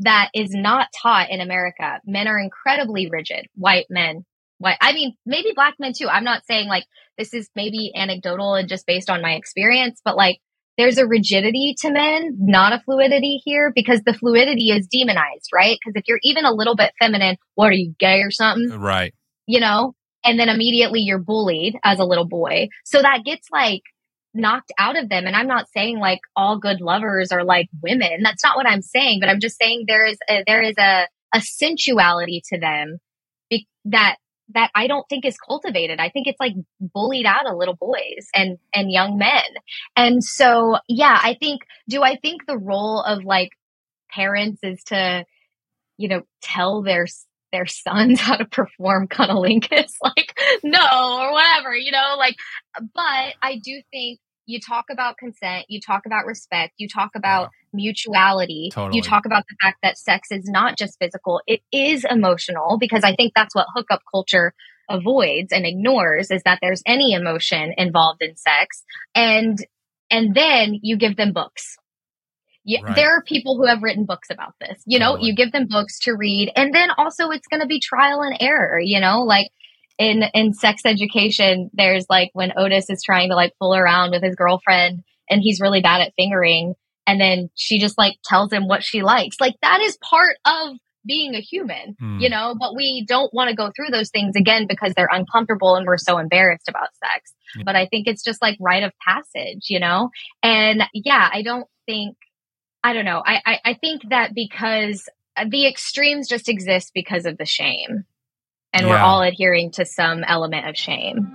S3: that is not taught in America. Men are incredibly rigid, white men. White, I mean, maybe black men too. I'm not saying like this is maybe anecdotal and just based on my experience, but like there's a rigidity to men, not a fluidity here, because the fluidity is demonized, right? Because if you're even a little bit feminine, what are you, gay or something?
S1: Right.
S3: You know, and then immediately you're bullied as a little boy. So that gets like knocked out of them. And I'm not saying like all good lovers are like women. That's not what I'm saying, but I'm just saying there is a, there is a, a sensuality to them be- that that I don't think is cultivated. I think it's like bullied out of little boys and, and young men. And so, yeah, I think, do I think the role of like parents is to, you know, tell their, their sons how to perform cunnilingus? Like, no, or whatever, you know, like, but I do think you talk about consent, you talk about respect, you talk about mutuality,
S1: Totally.
S3: you talk about the fact that sex is not just physical, it is emotional, because I think that's what hookup culture avoids and ignores, is that there's any emotion involved in sex. And and then you give them books. You,
S1: Right.
S3: There are people who have written books about this. You know,
S1: Totally.
S3: you give them books to read, and then also it's going to be trial and error, you know, like in in sex education, there's like when Otis is trying to like fool around with his girlfriend and he's really bad at fingering, and then she just like tells him what she likes. Like that is part of being a human,
S1: Hmm.
S3: you know, but we don't want to go through those things again because they're uncomfortable and we're so embarrassed about sex.
S1: Yeah.
S3: But I think it's just like rite of passage, you know? And yeah, I don't think, I don't know. I, I, I think that because the extremes just exist because of the shame. And we're
S1: Yeah.
S3: all adhering to some element of shame.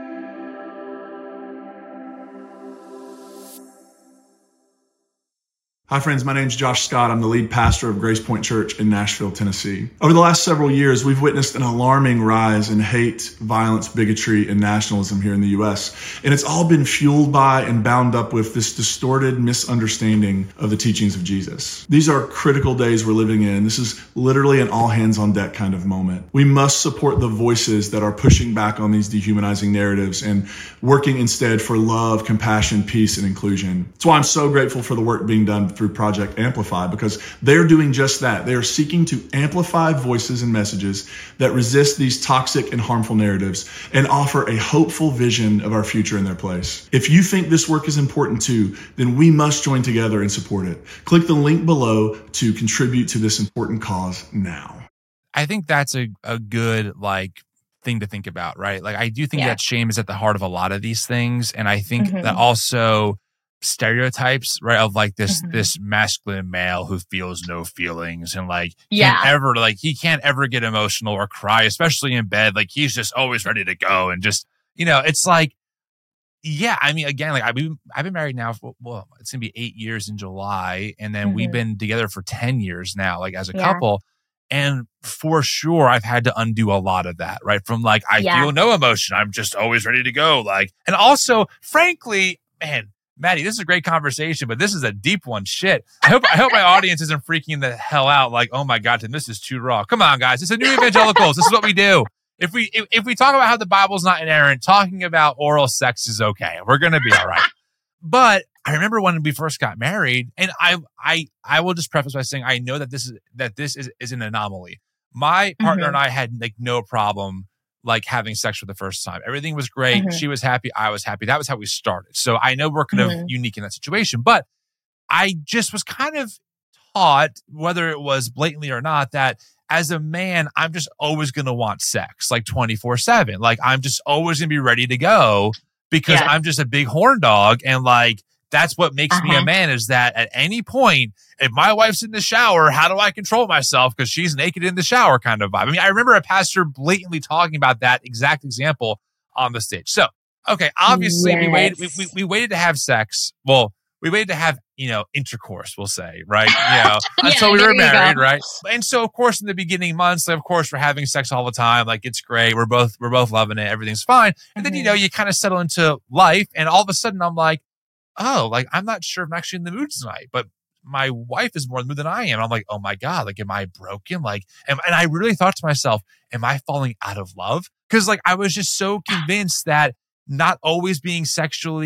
S4: Hi friends, my name's Josh Scott. I'm the lead pastor of Grace Point Church in Nashville, Tennessee. Over the last several years, we've witnessed an alarming rise in hate, violence, bigotry, and nationalism here in the U S. And it's all been fueled by and bound up with this distorted misunderstanding of the teachings of Jesus. These are critical days we're living in. This is literally an all hands on deck kind of moment. We must support the voices that are pushing back on these dehumanizing narratives and working instead for love, compassion, peace, and inclusion. That's why I'm so grateful for the work being done through Project Amplify, because they're doing just that. They are seeking to amplify voices and messages that resist these toxic and harmful narratives and offer a hopeful vision of our future in their place. If you think this work is important too, then we must join together and support it. Click the link below to contribute to this important cause now.
S1: I think that's a, a good like thing to think about, right? Like I do think
S3: Yeah.
S1: that shame is at the heart of a lot of these things. And I think
S3: Mhm.
S1: that also stereotypes, right, of like this
S3: Mhm.
S1: this masculine male who feels no feelings and like
S3: Yeah.
S1: can't ever like he can't ever get emotional or cry, especially in bed. Like he's just always ready to go and just, you know, it's like, yeah, I mean, again, like I've been I've been married now for, well, it's gonna be eight years in July, and then we've
S3: Mhm.
S1: been together for ten years now, like as a
S3: Yeah.
S1: couple. And for sure, I've had to undo a lot of that, right? From like, I
S3: Yeah.
S1: feel no emotion. I'm just always ready to go. Like, and also, frankly, man, Maddie, this is a great conversation, but this is a deep one. Shit. I hope I hope my audience isn't freaking the hell out. Like, oh my God, Tim, this is too raw. Come on, guys. It's a new evangelicals. This is what we do. If we if, if we talk about how the Bible's not inerrant, talking about oral sex is okay. We're gonna be all right. But I remember when we first got married, and I I I will just preface by saying I know that this is that this is, is an anomaly. My partner
S3: Mhm.
S1: and I had like no problem like having sex for the first time. Everything was great.
S3: Mhm.
S1: She was happy. I was happy. That was how we started. So I know we're kind of
S3: Mhm.
S1: unique in that situation, but I just was kind of taught, whether it was blatantly or not, that as a man, I'm just always going to want sex like twenty-four seven. Like I'm just always going to be ready to go because
S3: Yeah.
S1: I'm just a big horn dog. And like, that's what makes me a
S3: Uh-huh.
S1: man, is that at any point, if my wife's in the shower, how do I control myself? Because she's naked in the shower kind of vibe. I mean, I remember a pastor blatantly talking about that exact example on the stage. So, okay, obviously we waited, we,
S3: Yes.
S1: we, we waited to have sex. Well, we waited to have, you know, intercourse, we'll say, right? You know, until
S3: Yeah,
S1: we
S3: there
S1: were
S3: you go.
S1: married, right? And so, of course, in the beginning months, like, of course, we're having sex all the time. Like, it's great. We're both, we're both loving it. Everything's fine. And then, you
S3: Mhm.
S1: know, you kind of settle into life. And all of a sudden I'm like, oh, like, I'm not sure if I'm actually in the mood tonight, but my wife is more in the mood than I am. And I'm like, oh my God, like, am I broken? Like, am, and I really thought to myself, am I falling out of love? Cause like, I was just so convinced that not always being sexually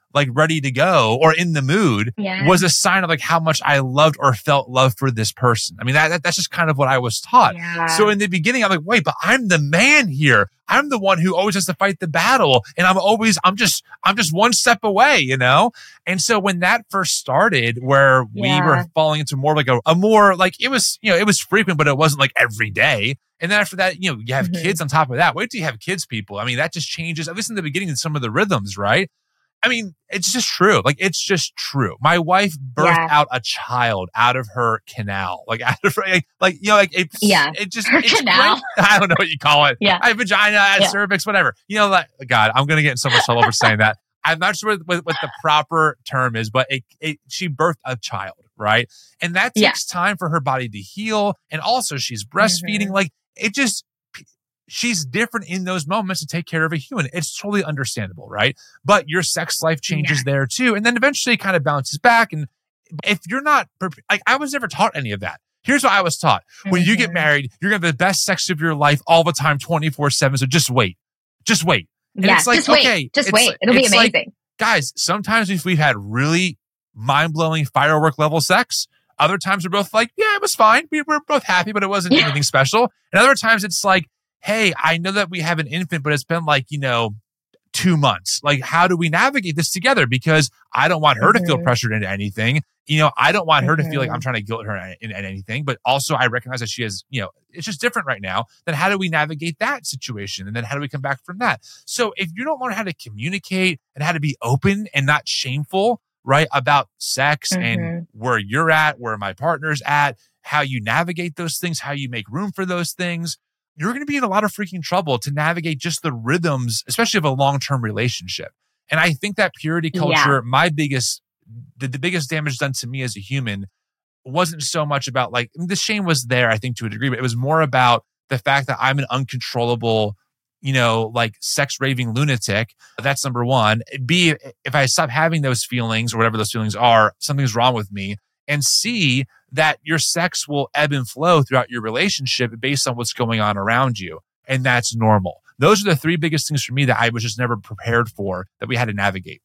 S1: like ready to go or in the mood
S3: Yeah.
S1: was a sign of like how much I loved or felt love for this person. I mean, that, that that's just kind of what I was taught.
S3: Yeah.
S1: So in the beginning, I'm like, wait, but I'm the man here. I'm the one who always has to fight the battle. And I'm always, I'm just, I'm just one step away, you know? And so when that first started, where
S3: Yeah.
S1: we were falling into more like a, a more like, it was, you know, it was frequent, but it wasn't like every day. And then after that, you know, you have
S3: Mhm.
S1: kids on top of that. Wait till you have kids, people. I mean, that just changes, at least in the beginning, some of the rhythms, right? I mean, it's just true. Like, it's just true. My wife birthed
S3: Yeah.
S1: out a child out of her canal. Like, out of her, like, like you know, like, it,
S3: Yeah.
S1: it just,
S3: Her
S1: it's
S3: canal.
S1: great. I don't know what you call it.
S3: Yeah.
S1: I have vagina, I have
S3: Yeah.
S1: cervix, whatever. You know, like, God, I'm going to get in so much trouble for saying that. I'm not sure what, what the proper term is, but it, it, she birthed a child, right? And that
S3: Yeah.
S1: takes time for her body to heal. And also, she's breastfeeding.
S3: Mhm.
S1: Like, it just, she's different in those moments to take care of a human. It's totally understandable, right? But your sex life changes there too. And then eventually it kind of bounces back. And if you're not, prep- like, I was never taught any of that. Here's what I was taught. When you get
S3: Mhm.
S1: married, you're going to have the best sex of your life all the time, twenty-four seven. So just wait. Just wait. And
S3: Yeah.
S1: it's like,
S3: just wait.
S1: okay,
S3: Just
S1: it's
S3: wait.
S1: like-
S3: It'll be
S1: it's like,
S3: amazing.
S1: guys, sometimes if we've had really mind-blowing firework level sex, other times we're both like, yeah, it was fine. We were both happy, but it wasn't
S3: Yeah.
S1: anything special. And other times it's like, hey, I know that we have an infant, but it's been like, you know, two months. Like, how do we navigate this together? Because I don't want her to feel
S3: Mhm.
S1: pressured into anything. You know, I don't want her to feel like
S3: Mhm.
S1: I'm trying to guilt her in, in, in anything, but also I recognize that she has, you know, it's just different right now. Then how do we navigate that situation? And then how do we come back from that? So if you don't learn how to communicate and how to be open and not shameful, right, about sex and
S3: Mhm.
S1: where you're at, where my partner's at, how you navigate those things, how you make room for those things, you're going to be in a lot of freaking trouble to navigate just the rhythms, especially of a long-term relationship. And I think that purity culture,
S3: Yeah.
S1: my biggest, the, the biggest damage done to me as a human wasn't so much about like, the shame was there, I think, to a degree, but it was more about the fact that I'm an uncontrollable, you know, like sex raving lunatic. That's number one. B, if I stop having those feelings or whatever those feelings are, something's wrong with me. And C, that your sex will ebb and flow throughout your relationship based on what's going on around you. And that's normal. Those are the three biggest things for me that I was just never prepared for, that we had to navigate.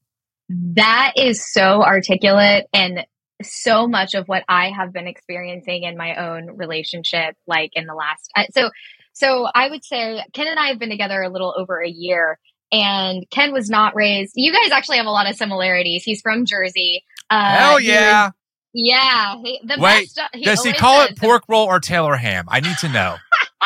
S3: That is so articulate and so much of what I have been experiencing in my own relationship, like in the last, uh, so, so I would say Ken and I have been together a little over a year, and Ken was not raised. You guys actually have a lot of similarities. He's from Jersey. Uh,
S1: Hell
S3: he
S1: yeah.
S3: was- yeah. He, the
S1: Wait,
S3: best, he
S1: does he
S3: always
S1: call
S3: says
S1: it
S3: the
S1: pork roll or Taylor ham? I need to know.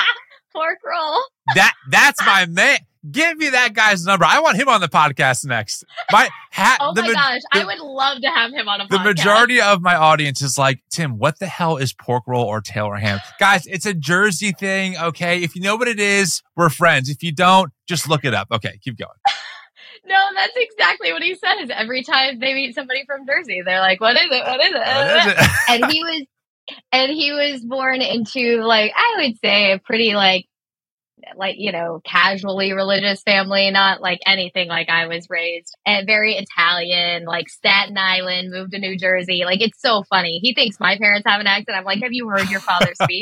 S3: pork roll.
S1: That that's my man. Give me that guy's number. I want him on the podcast next. My hat.
S3: Oh
S1: the,
S3: my
S1: ma-
S3: gosh.
S1: the-
S3: I would love to have him on a
S1: the
S3: podcast.
S1: majority of my audience is like, Tim, what the hell is pork roll or Taylor ham? Guys, it's a Jersey thing. Okay, if you know what it is, we're friends. If you don't, just look it up. Okay, keep going.
S3: No, that's exactly what he says. Every time they meet somebody from Jersey, they're like, "What is it? What is it?"
S1: What is it?
S3: And he was, and he was born into, like, I would say, a pretty like, like you know, casually religious family, not like anything like I was raised, and very Italian, like Staten Island, moved to New Jersey. Like, it's so funny. He thinks my parents have an accent. I'm like, have you heard your father speak?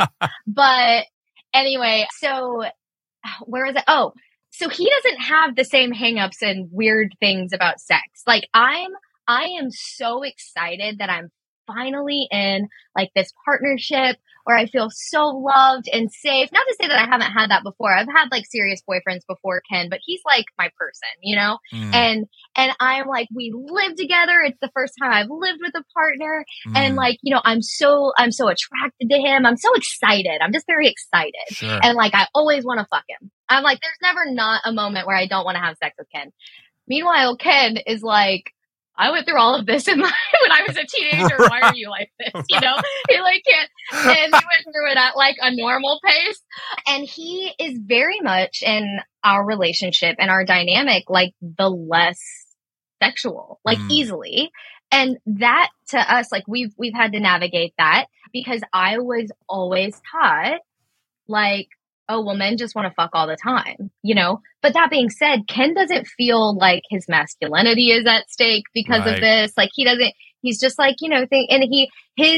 S3: But anyway, so where is it? Oh. So he doesn't have the same hangups and weird things about sex. Like I'm, I am so excited that I'm finally in like this partnership where I feel so loved and safe. Not to say that I haven't had that before. I've had like serious boyfriends before Ken, but he's like my person, you know?
S1: Mm,
S3: And, and I'm like, we live together. It's the first time I've lived with a partner. And
S1: mm,
S3: like, you know, I'm so, I'm so attracted to him. I'm so excited. I'm just very excited.
S1: sure.
S3: And like, I always want to fuck him. I'm like, there's never not a moment where I don't want to have sex with Ken. Meanwhile, Ken is like, I went through all of this in my, when I was a teenager. Why are you like this? You know, he like can't, and he went through it at like a normal pace. And he is very much in our relationship and our dynamic, like the less sexual, like
S1: Mm.
S3: easily. And that to us, like we've, we've had to navigate that because I was always taught like, oh, well, men just want to fuck all the time, you know? But that being said, Ken doesn't feel like his masculinity is at stake because
S1: Right.
S3: of this. Like he doesn't, he's just like, you know, think, and he, his,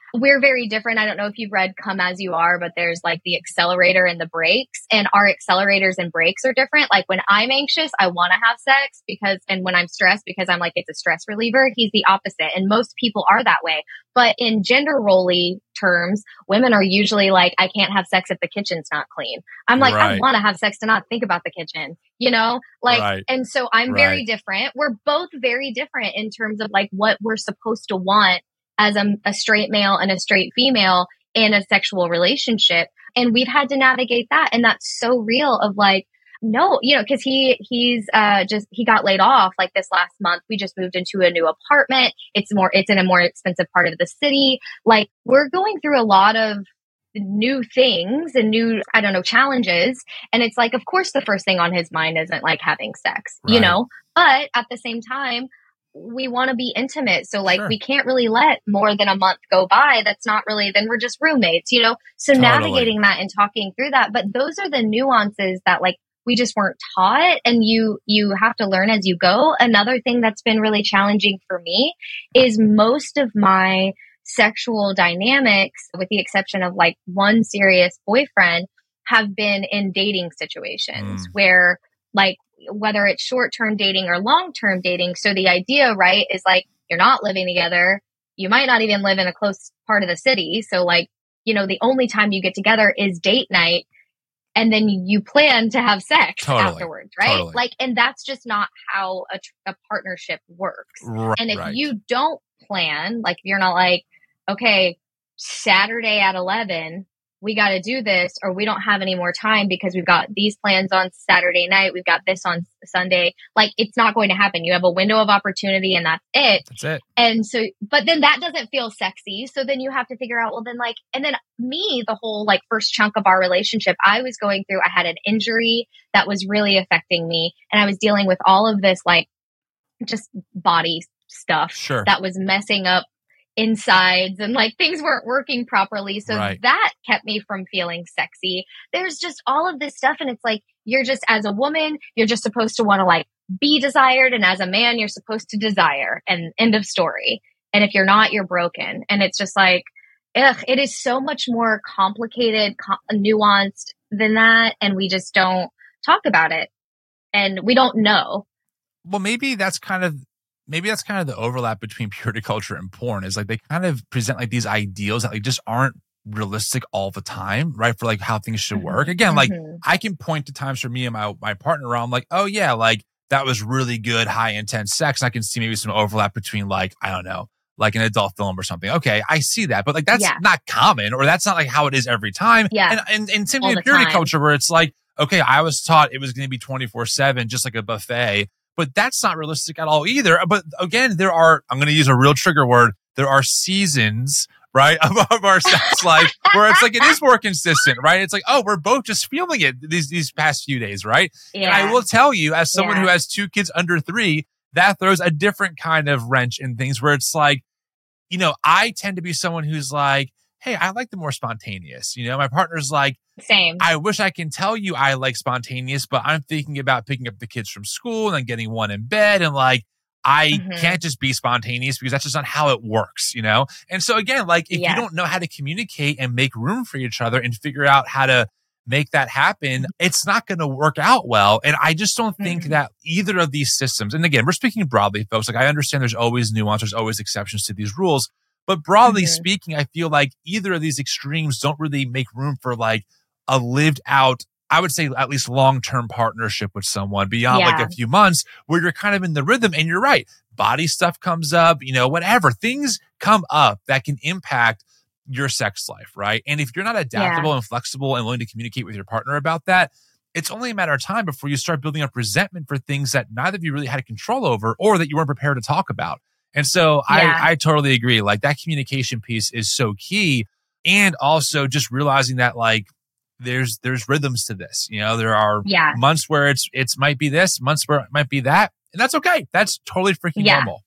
S3: we're very different. I don't know if you've read Come As You Are, but there's like the accelerator and the brakes, and our accelerators and brakes are different. Like when I'm anxious, I want to have sex because, and when I'm stressed, because I'm like, it's a stress reliever. He's the opposite. And most people are that way. But in gender role-y terms, women are usually like, I can't have sex if the kitchen's not clean. I'm like,
S1: Right.
S3: I want to have sex to not think about the kitchen, you know, like,
S1: Right.
S3: and so I'm
S1: Right.
S3: very different. We're both very different in terms of like what we're supposed to want as a, a straight male and a straight female in a sexual relationship. And we've had to navigate that. And that's so real of like, no, you know, cause he, he's, uh, just, he got laid off like this last month. We just moved into a new apartment. It's more, it's in a more expensive part of the city. Like we're going through a lot of new things and new, I don't know, challenges. And it's like, of course, the first thing on his mind isn't like having sex,
S1: Right.
S3: you know, but at the same time, we want to be intimate. So like,
S1: Sure.
S3: we can't really let more than a month go by. That's not really, then we're just roommates, you know? So
S1: Totally.
S3: navigating that and talking through that, but those are the nuances that like, we just weren't taught, and you, you have to learn as you go. Another thing that's been really challenging for me is most of my sexual dynamics, with the exception of like one serious boyfriend, have been in dating situations
S1: Mm.
S3: where like, whether it's short-term dating or long-term dating. So the idea, right, is like, you're not living together. You might not even live in a close part of the city. So like, you know, the only time you get together is date night. And then you plan to have sex
S1: Totally.
S3: afterwards, right?
S1: Totally.
S3: Like, and that's just not how a, a partnership works.
S1: Right.
S3: And if
S1: right.
S3: you don't plan, like if you're not like, okay, Saturday at eleven, we got to do this, or we don't have any more time because we've got these plans on Saturday night. We've got this on Sunday. Like it's not going to happen. You have a window of opportunity and that's it.
S1: That's it.
S3: And so, but then that doesn't feel sexy. So then you have to figure out, well, then like, and then me, the whole like first chunk of our relationship, I was going through, I had an injury that was really affecting me. And I was dealing with all of this, like just body stuff
S1: Sure.
S3: that was messing up insides and like things weren't working properly. So
S1: Right.
S3: that kept me from feeling sexy. There's just all of this stuff. And it's like, you're just, as a woman, you're just supposed to want to like be desired. And as a man, you're supposed to desire, and end of story. And if you're not, you're broken. And it's just like, ugh, it is so much more complicated, com- nuanced than that. And we just don't talk about it. And we don't know.
S1: Well, maybe that's kind of maybe that's kind of the overlap between purity culture and porn, is like they kind of present like these ideals that like just aren't realistic all the time, right? For like how things should work. Again, like
S3: Mm-hmm.
S1: I can point to times for me and my my partner where I'm like, oh yeah, like that was really good, high intense sex. I can see maybe some overlap between like, I don't know, like an adult film or something. Okay, I see that. But like that's
S3: Yeah.
S1: not common, or that's not like how it is every time.
S3: Yeah.
S1: And and, and same
S3: All
S1: with
S3: the
S1: purity
S3: time.
S1: culture where it's like, okay, I was taught it was going to be twenty-four seven, just like a buffet. But that's not realistic at all either. But again, there are, I'm going to use a real trigger word, there are seasons, right, of, of our sex life where it's like, it is more consistent, right? It's like, oh, we're both just feeling it these, these past few days, right?
S3: Yeah.
S1: And I will tell you, as someone
S3: Yeah.
S1: who has two kids under three, that throws a different kind of wrench in things where it's like, you know, I tend to be someone who's like, hey, I like the more spontaneous. You know, my partner's like,
S3: Same.
S1: I wish I can tell you I like spontaneous, but I'm thinking about picking up the kids from school and then getting one in bed. And like, I
S3: Mhm.
S1: can't just be spontaneous because that's just not how it works, you know? And so again, like if
S3: Yeah.
S1: you don't know how to communicate and make room for each other and figure out how to make that happen, it's not going to work out well. And I just don't think
S3: Mhm.
S1: that either of these systems, and again, we're speaking broadly, folks, like I understand there's always nuance, there's always exceptions to these rules, but broadly
S3: Mhm.
S1: speaking, I feel like either of these extremes don't really make room for like a lived out, I would say at least long-term partnership with someone beyond
S3: Yeah.
S1: like a few months where you're kind of in the rhythm. And you're right. Body stuff comes up, you know, whatever things come up that can impact your sex life. Right. And if you're not adaptable and flexible and willing to communicate with your partner about that, it's only a matter of time before you start building up resentment for things that neither of you really had control over or that you weren't prepared to talk about. And so
S3: Yeah.
S1: I, I totally agree. Like that communication piece is so key. And also just realizing that like, there's, there's rhythms to this, you know, there are
S3: Yeah.
S1: months where it's, it's might be this, months where it might be that. And that's okay. That's totally freaking
S3: Yeah.
S1: normal.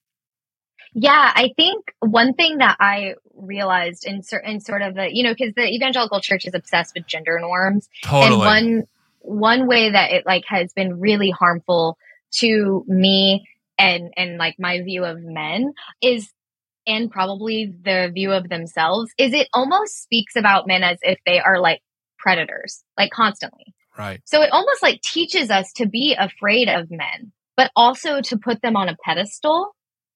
S3: Yeah, I think one thing that I realized in certain sort of the, you know, because the evangelical church is obsessed with gender norms.
S1: Totally.
S3: And one one way that it like has been really harmful to me and and like my view of men is and probably the view of themselves is it almost speaks about men as if they are like predators, like constantly.
S1: Right.
S3: So it almost like teaches us to be afraid of men, but also to put them on a pedestal.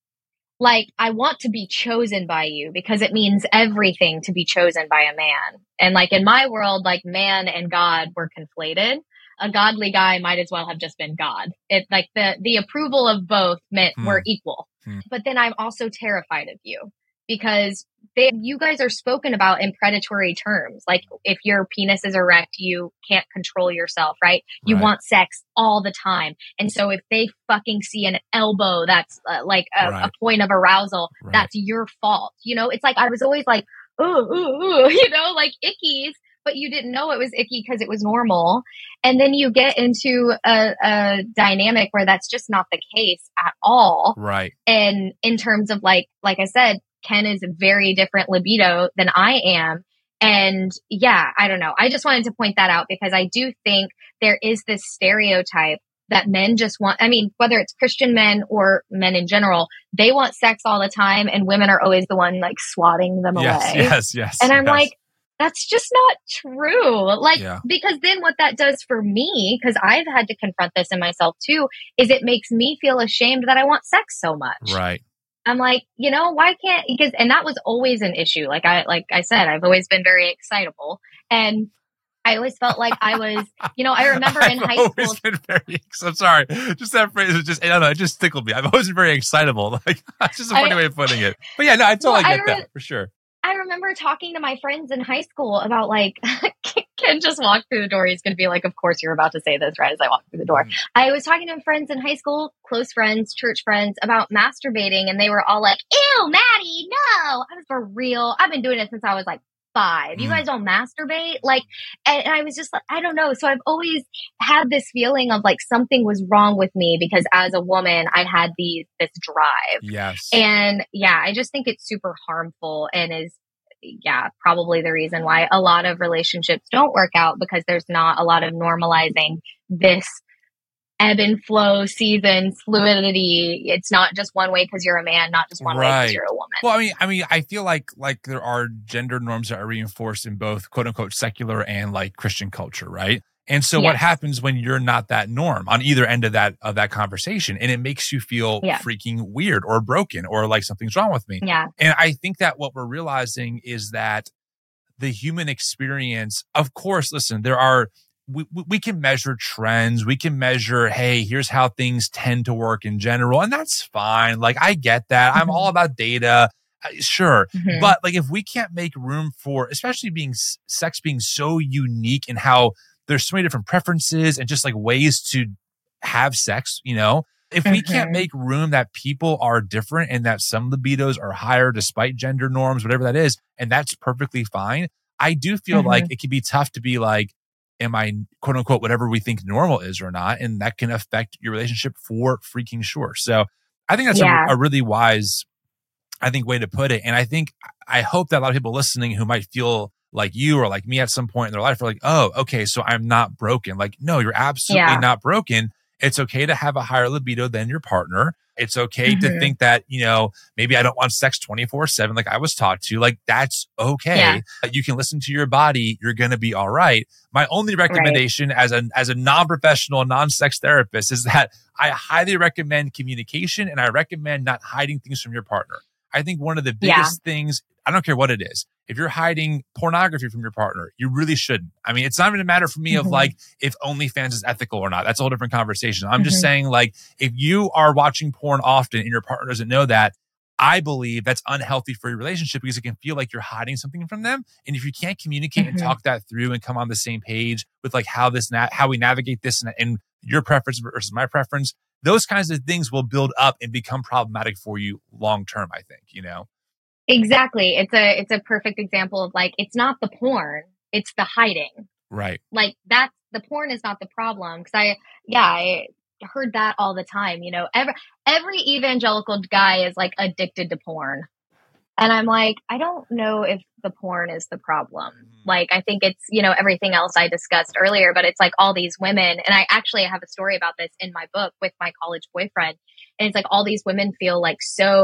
S3: Like, I want to be chosen by you because it means everything to be chosen by a man. And like in my world, like man and God were conflated. A godly guy might as well have just been God. It like the, the approval of both meant
S1: Hmm.
S3: we're equal.
S1: Hmm.
S3: But then I'm also terrified of you because they, you guys are spoken about in predatory terms. Like if your penis is erect, you can't control yourself, right? You
S1: Right.
S3: want sex all the time. And so if they fucking see an elbow that's uh, like a,
S1: Right.
S3: a point of arousal,
S1: Right.
S3: that's your fault. You know, it's like I was always like, ooh, ooh, ooh, you know, like ickies, but you didn't know it was icky because it was normal. And then you get into a, a dynamic where that's just not the case at all.
S1: Right.
S3: And in terms of like, like I said, Ken is a very different libido than I am. And yeah, I don't know. I just wanted to point that out because I do think there is this stereotype that men just want, I mean, whether it's Christian men or men in general, they want sex all the time and women are always the one like swatting them
S1: Yes,
S3: away.
S1: yes, yes.
S3: And I'm
S1: yes.
S3: like, that's just not true. Like,
S1: Yeah.
S3: because then what that does for me, because I've had to confront this in myself too, is it makes me feel ashamed that I want sex so much.
S1: Right.
S3: I'm like, you know, why can't, because, and that was always an issue. Like I, like I said, I've always been very excitable and I always felt like I was, you know, I remember in
S1: I've
S3: high
S1: always
S3: school.
S1: been very, I'm sorry, just that phrase was just, I don't know, it just tickled me. I've always been very excitable. Like, that's just a funny
S3: I-
S1: way of putting it. But yeah, no, I totally
S3: Well, I
S1: get
S3: re-
S1: that for sure.
S3: I remember talking to my friends in high school about like, Ken just walked through the door. He's going to be like, of course you're about to say this right as I walk through the door.
S1: Mm.
S3: I was talking to friends in high school, close friends, church friends about masturbating. And they were all like, ew, Maddie, no. I was for real. I've been doing it since I was like five. You
S1: Mm.
S3: guys don't masturbate? Like, and, and I was just like, I don't know. So I've always had this feeling of like something was wrong with me because as a woman, I had these, this drive.
S1: Yes.
S3: And yeah, I just think it's super harmful and is, yeah, probably the reason why a lot of relationships don't work out because there's not a lot of normalizing this ebb and flow seasons, fluidity. It's not just one way because you're a man, not just one way
S1: Right.
S3: because you're a woman.
S1: Well, I mean, I mean, I feel like like there are gender norms that are reinforced in both quote unquote secular and like Christian culture, right? And so what
S3: Yes.
S1: happens when you're not that norm on either end of that of that conversation, and it makes you feel
S3: Yeah.
S1: freaking weird or broken or like something's wrong with me.
S3: Yeah.
S1: And I think that what we're realizing is that the human experience, of course, listen, there are, we, we can measure trends. We can measure, hey, here's how things tend to work in general. And that's fine. Like, I get that. I'm
S3: Mhm.
S1: all about data. Uh, Sure.
S3: Mhm.
S1: But like, if we can't make room for, especially being s- sex being so unique in how there's so many different preferences and just like ways to have sex, you know, if we can't
S3: Mhm.
S1: make room that people are different and that some libidos are higher despite gender norms, whatever that is, and that's perfectly fine. I do feel
S3: Mhm.
S1: like it can be tough to be like, am I quote unquote whatever we think normal is or not? And that can affect your relationship for freaking sure. So I think that's
S3: Yeah.
S1: a, a really wise, I think, way to put it. And I think, I hope that a lot of people listening who might feel like you or like me at some point in their life are like, oh, okay, so I'm not broken. Like, no, you're absolutely
S3: Yeah.
S1: not broken. It's okay to have a higher libido than your partner. It's okay to
S3: Mhm.
S1: think that, you know, maybe I don't want sex twenty-four seven like I was taught to. Like, that's okay.
S3: Yeah.
S1: You can listen to your body. You're going to be all right. My only recommendation as a as a non-professional, non-sex therapist is that I highly recommend communication and I recommend not hiding things from your partner. I think one of the
S3: Yeah.
S1: biggest things, I don't care what it is, if you're hiding pornography from your partner, you really shouldn't. I mean, it's not even a matter for me of
S3: Mhm.
S1: like if OnlyFans is ethical or not. That's a whole different conversation. I'm just
S3: Mhm.
S1: saying, like, if you are watching porn often and your partner doesn't know that, I believe that's unhealthy for your relationship because it can feel like you're hiding something from them. And if you can't communicate and
S3: Mhm.
S1: talk that through and come on the same page with like how this, na- how we navigate this and, and your preference versus my preference, those kinds of things will build up and become problematic for you long term, I think, you know?
S3: Exactly. It's a, it's a perfect example of like, it's not the porn, it's the hiding.
S1: Right.
S3: Like that's the porn is not the problem. Cause I, yeah, I heard that all the time. You know, every, every evangelical guy is like addicted to porn. And I'm like, I don't know if the porn is the problem.
S1: Mhm.
S3: Like, I think it's, you know, everything else I discussed earlier, but it's like all these women. And I actually have a story about this in my book with my college boyfriend. And it's like all these women feel like so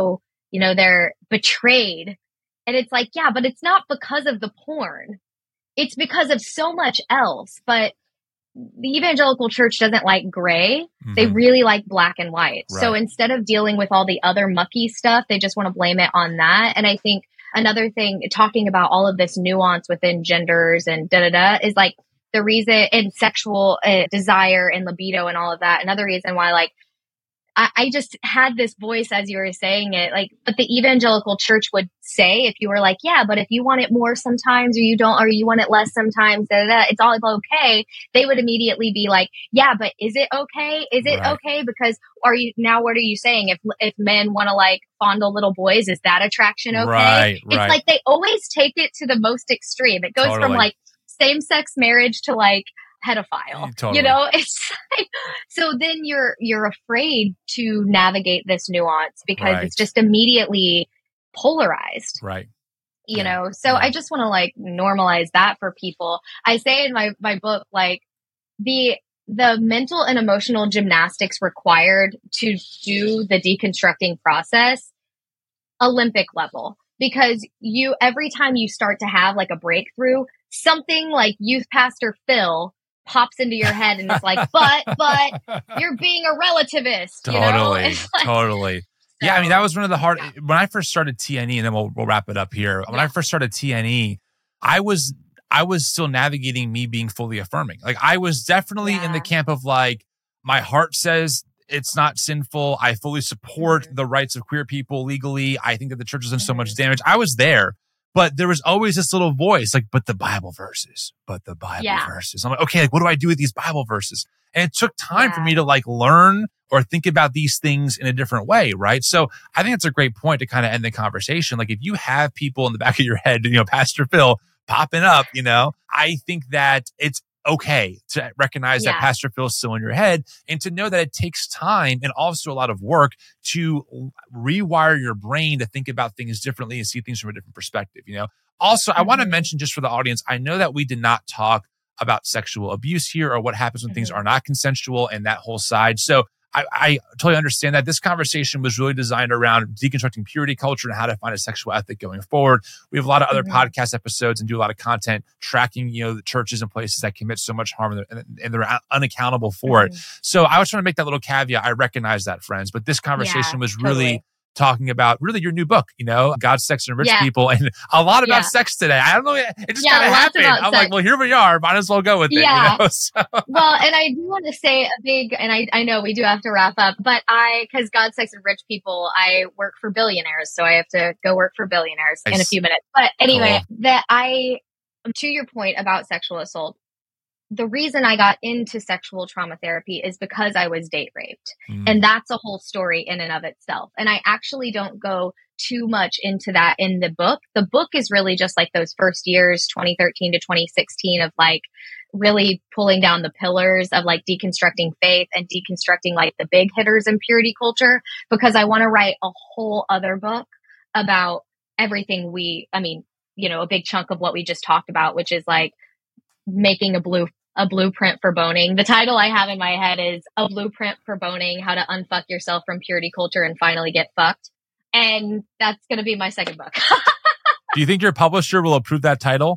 S3: you know, they're betrayed. And it's like, yeah, but it's not because of the porn. It's because of so much else. But the evangelical church doesn't like gray. Mm-hmm. They really like black and white. Right. So instead of dealing with all the other mucky stuff, they just want to blame it on that. And I think another thing, talking about all of this nuance within genders and da da da, is like the reason and sexual uh, desire and libido and all of that. Another reason why, like, I, I just had this voice as you were saying it, like, but the evangelical church would say, if you were like, yeah, but if you want it more sometimes, or you don't, or you want it less sometimes, da, da, da, it's all okay. They would immediately be like, yeah, but is it okay? Is it right. okay? Because are you, now what are you saying? If, if men want to like fondle little boys, is that attraction okay?
S1: Right,
S3: it's
S1: right.
S3: like they always take it to the most extreme. It goes
S1: Totally.
S3: from like same-sex marriage to like pedophile,
S1: totally.
S3: You know, it's like, so then you're, you're afraid to navigate this nuance because
S1: right.
S3: it's just immediately polarized.
S1: Right.
S3: You
S1: yeah.
S3: know, so
S1: yeah.
S3: I just want to like normalize that for people. I say in my, my book, like the, the mental and emotional gymnastics required to do the deconstructing process, Olympic level, because you, every time you start to have like a breakthrough, something like youth pastor Phil pops into your head and it's like, but, but you're being a relativist, you
S1: totally,
S3: know? It's like,
S1: totally.
S3: so,
S1: yeah. I mean, that was one of the hard,
S3: yeah.
S1: when I first started T N E, and then we'll, we'll wrap it up here. When
S3: yeah.
S1: I first started T N E, I was, I was still navigating me being fully affirming. Like I was definitely
S3: yeah.
S1: in the camp of like, my heart says it's not sinful. I fully support mm-hmm. the rights of queer people legally. I think that the church has done mm-hmm. so much damage. I was there. But there was always this little voice, like, but the Bible verses, but the Bible
S3: yeah.
S1: verses. I'm like, okay, like, what do I do with these Bible verses? And it took time
S3: yeah.
S1: for me to like learn or think about these things in a different way, right? So I think it's a great point to kind of end the conversation. Like if you have people in the back of your head, you know, Pastor Phil popping up, you know, I think that it's okay to recognize
S3: yeah.
S1: that Pastor Phil's still in your head and to know that it takes time and also a lot of work to rewire your brain to think about things differently and see things from a different perspective, you know? Also, mm-hmm. I want to mention just for the audience, I know that we did not talk about sexual abuse here or what happens when mm-hmm. things are not consensual and that whole side. So I, I totally understand that. This conversation was really designed around deconstructing purity culture and how to find a sexual ethic going forward. We have a lot of other mm-hmm. podcast episodes and do a lot of content tracking, you know, the churches and places that commit so much harm and they're, and they're unaccountable for mm-hmm. it. So I was trying to make that little caveat. I recognize that, friends, but this conversation
S3: yeah,
S1: was
S3: totally.
S1: really talking about really your new book, you know, God, Sex, and Rich
S3: yeah.
S1: People, and a lot about
S3: yeah.
S1: sex today. I don't know. It just
S3: yeah,
S1: kind of happened. I'm
S3: sex.
S1: like, well, here we are. Might as well go with it.
S3: Yeah.
S1: You know? So.
S3: Well, and I do want to say a big, and I, I know we do have to wrap up, but I, cause God, Sex, and Rich People, I work for billionaires. So I have to go work for billionaires nice. in a few minutes. But anyway, cool. that I, to your point about sexual assault, the reason I got into sexual trauma therapy is because I was date raped. Mm. And that's a whole story in and of itself. And I actually don't go too much into that in the book. The book is really just like those first years, twenty thirteen to twenty sixteen, of like really pulling down the pillars of like deconstructing faith and deconstructing like the big hitters in purity culture, because I want to write a whole other book about everything we, I mean, you know, a big chunk of what we just talked about, which is like making a blue a blueprint for boning. The title I have in my head is A Blueprint for Boning, How to Unfuck Yourself from Purity Culture and Finally Get Fucked. And that's going to be my second book.
S1: Do you think your publisher will approve that title?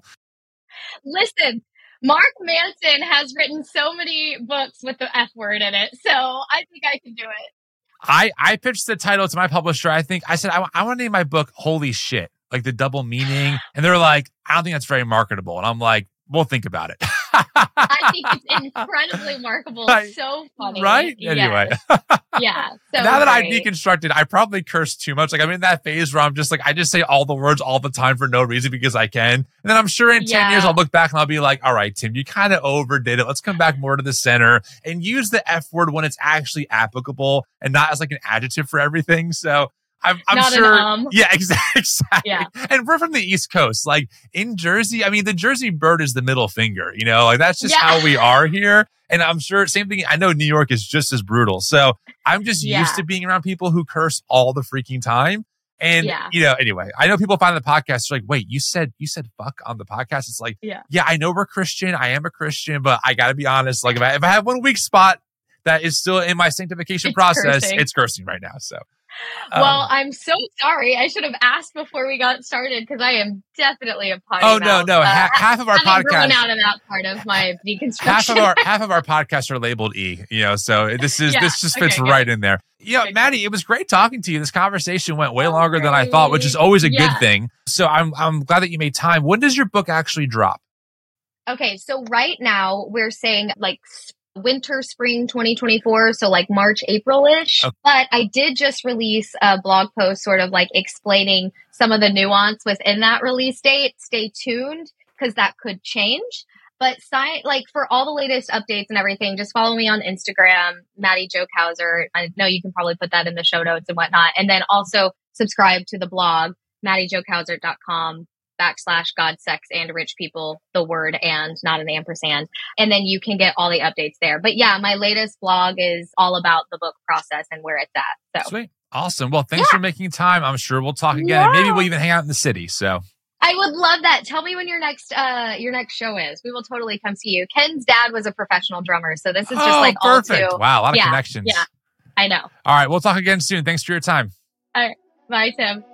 S3: Listen, Mark Manson has written so many books with the F word in it. So I think I can do it.
S1: I, I pitched the title to my publisher. I think I said, I, I want to name my book Holy Shit, like the double meaning. And they're like, I don't think that's very marketable. And I'm like, we'll think about it.
S3: I think it's incredibly marketable. So funny.
S1: Right?
S3: Yes.
S1: Anyway.
S3: Yeah. So
S1: now that
S3: great.
S1: I've deconstructed, I probably curse too much. Like I'm in that phase where I'm just like, I just say all the words all the time for no reason because I can. And then I'm sure in
S3: yeah.
S1: ten years, I'll look back and I'll be like, all right, Tim, you kind of overdid it. Let's come back more to the center and use the F word when it's actually applicable and not as like an adjective for everything. So I'm, I'm
S3: Not
S1: sure.
S3: An um.
S1: Yeah, exactly. exactly.
S3: Yeah.
S1: And we're from the East Coast. Like in Jersey, I mean, the Jersey bird is the middle finger, you know, like that's just
S3: yeah.
S1: how we are here. And I'm sure same thing. I know New York is just as brutal. So I'm just
S3: yeah.
S1: used to being around people who curse all the freaking time. And,
S3: yeah.
S1: you know, anyway, I know people find the podcast like, wait, you said, you said fuck on the podcast. It's like,
S3: yeah,
S1: yeah, I know we're Christian. I am a Christian, but I got to be honest. Like if I, if I have one weak spot that is still in my sanctification
S3: it's
S1: process,
S3: cursing.
S1: it's cursing right now. So.
S3: Well,
S1: Um,
S3: I'm so sorry. I should have asked before we got started because I am definitely a potty
S1: oh no,
S3: mouth.
S1: no.
S3: Uh,
S1: Ha- half of our
S3: having grown
S1: podcast,
S3: out of that part of my deconstruction.
S1: half of our half of our podcasts are labeled E. You know, so this is
S3: Yeah,
S1: this just fits
S3: okay,
S1: right
S3: good.
S1: in there. You know,
S3: Good,
S1: Maddie, it was great talking to you. This conversation went way
S3: Oh,
S1: longer than I thought, which is always a
S3: Yeah.
S1: good thing. So I'm I'm glad that you made time. When does your book actually drop?
S3: Okay, so right now we're saying like s- winter, spring twenty twenty-four, so like March, April-ish.
S1: Okay.
S3: But I did just release a blog post sort of like explaining some of the nuance within that release date. Stay tuned because that could change. But sign, like for all the latest updates and everything, just follow me on Instagram, Maddie Jokehauser. I know you can probably put that in the show notes and whatnot. And then also subscribe to the blog, maddie jokehauser dot com backslash God, Sex, and Rich People, the word and, not an ampersand. And then you can get all the updates there. But yeah, my latest blog is all about the book process and where it's at. So
S1: Sweet. Awesome. Well, thanks
S3: Yeah.
S1: for making time. I'm sure we'll talk again. And maybe
S3: Yeah.
S1: we'll even hang out in the city. So
S3: I would love that. Tell me when your next uh your next show is. We will totally come see you. Ken's dad was a professional drummer, so this is just
S1: oh,
S3: like all
S1: perfect.
S3: too.
S1: Wow, a lot of
S3: Yeah,
S1: connections.
S3: yeah. I know.
S1: All right, we'll talk again soon. Thanks for your time.
S3: Bye, Tim.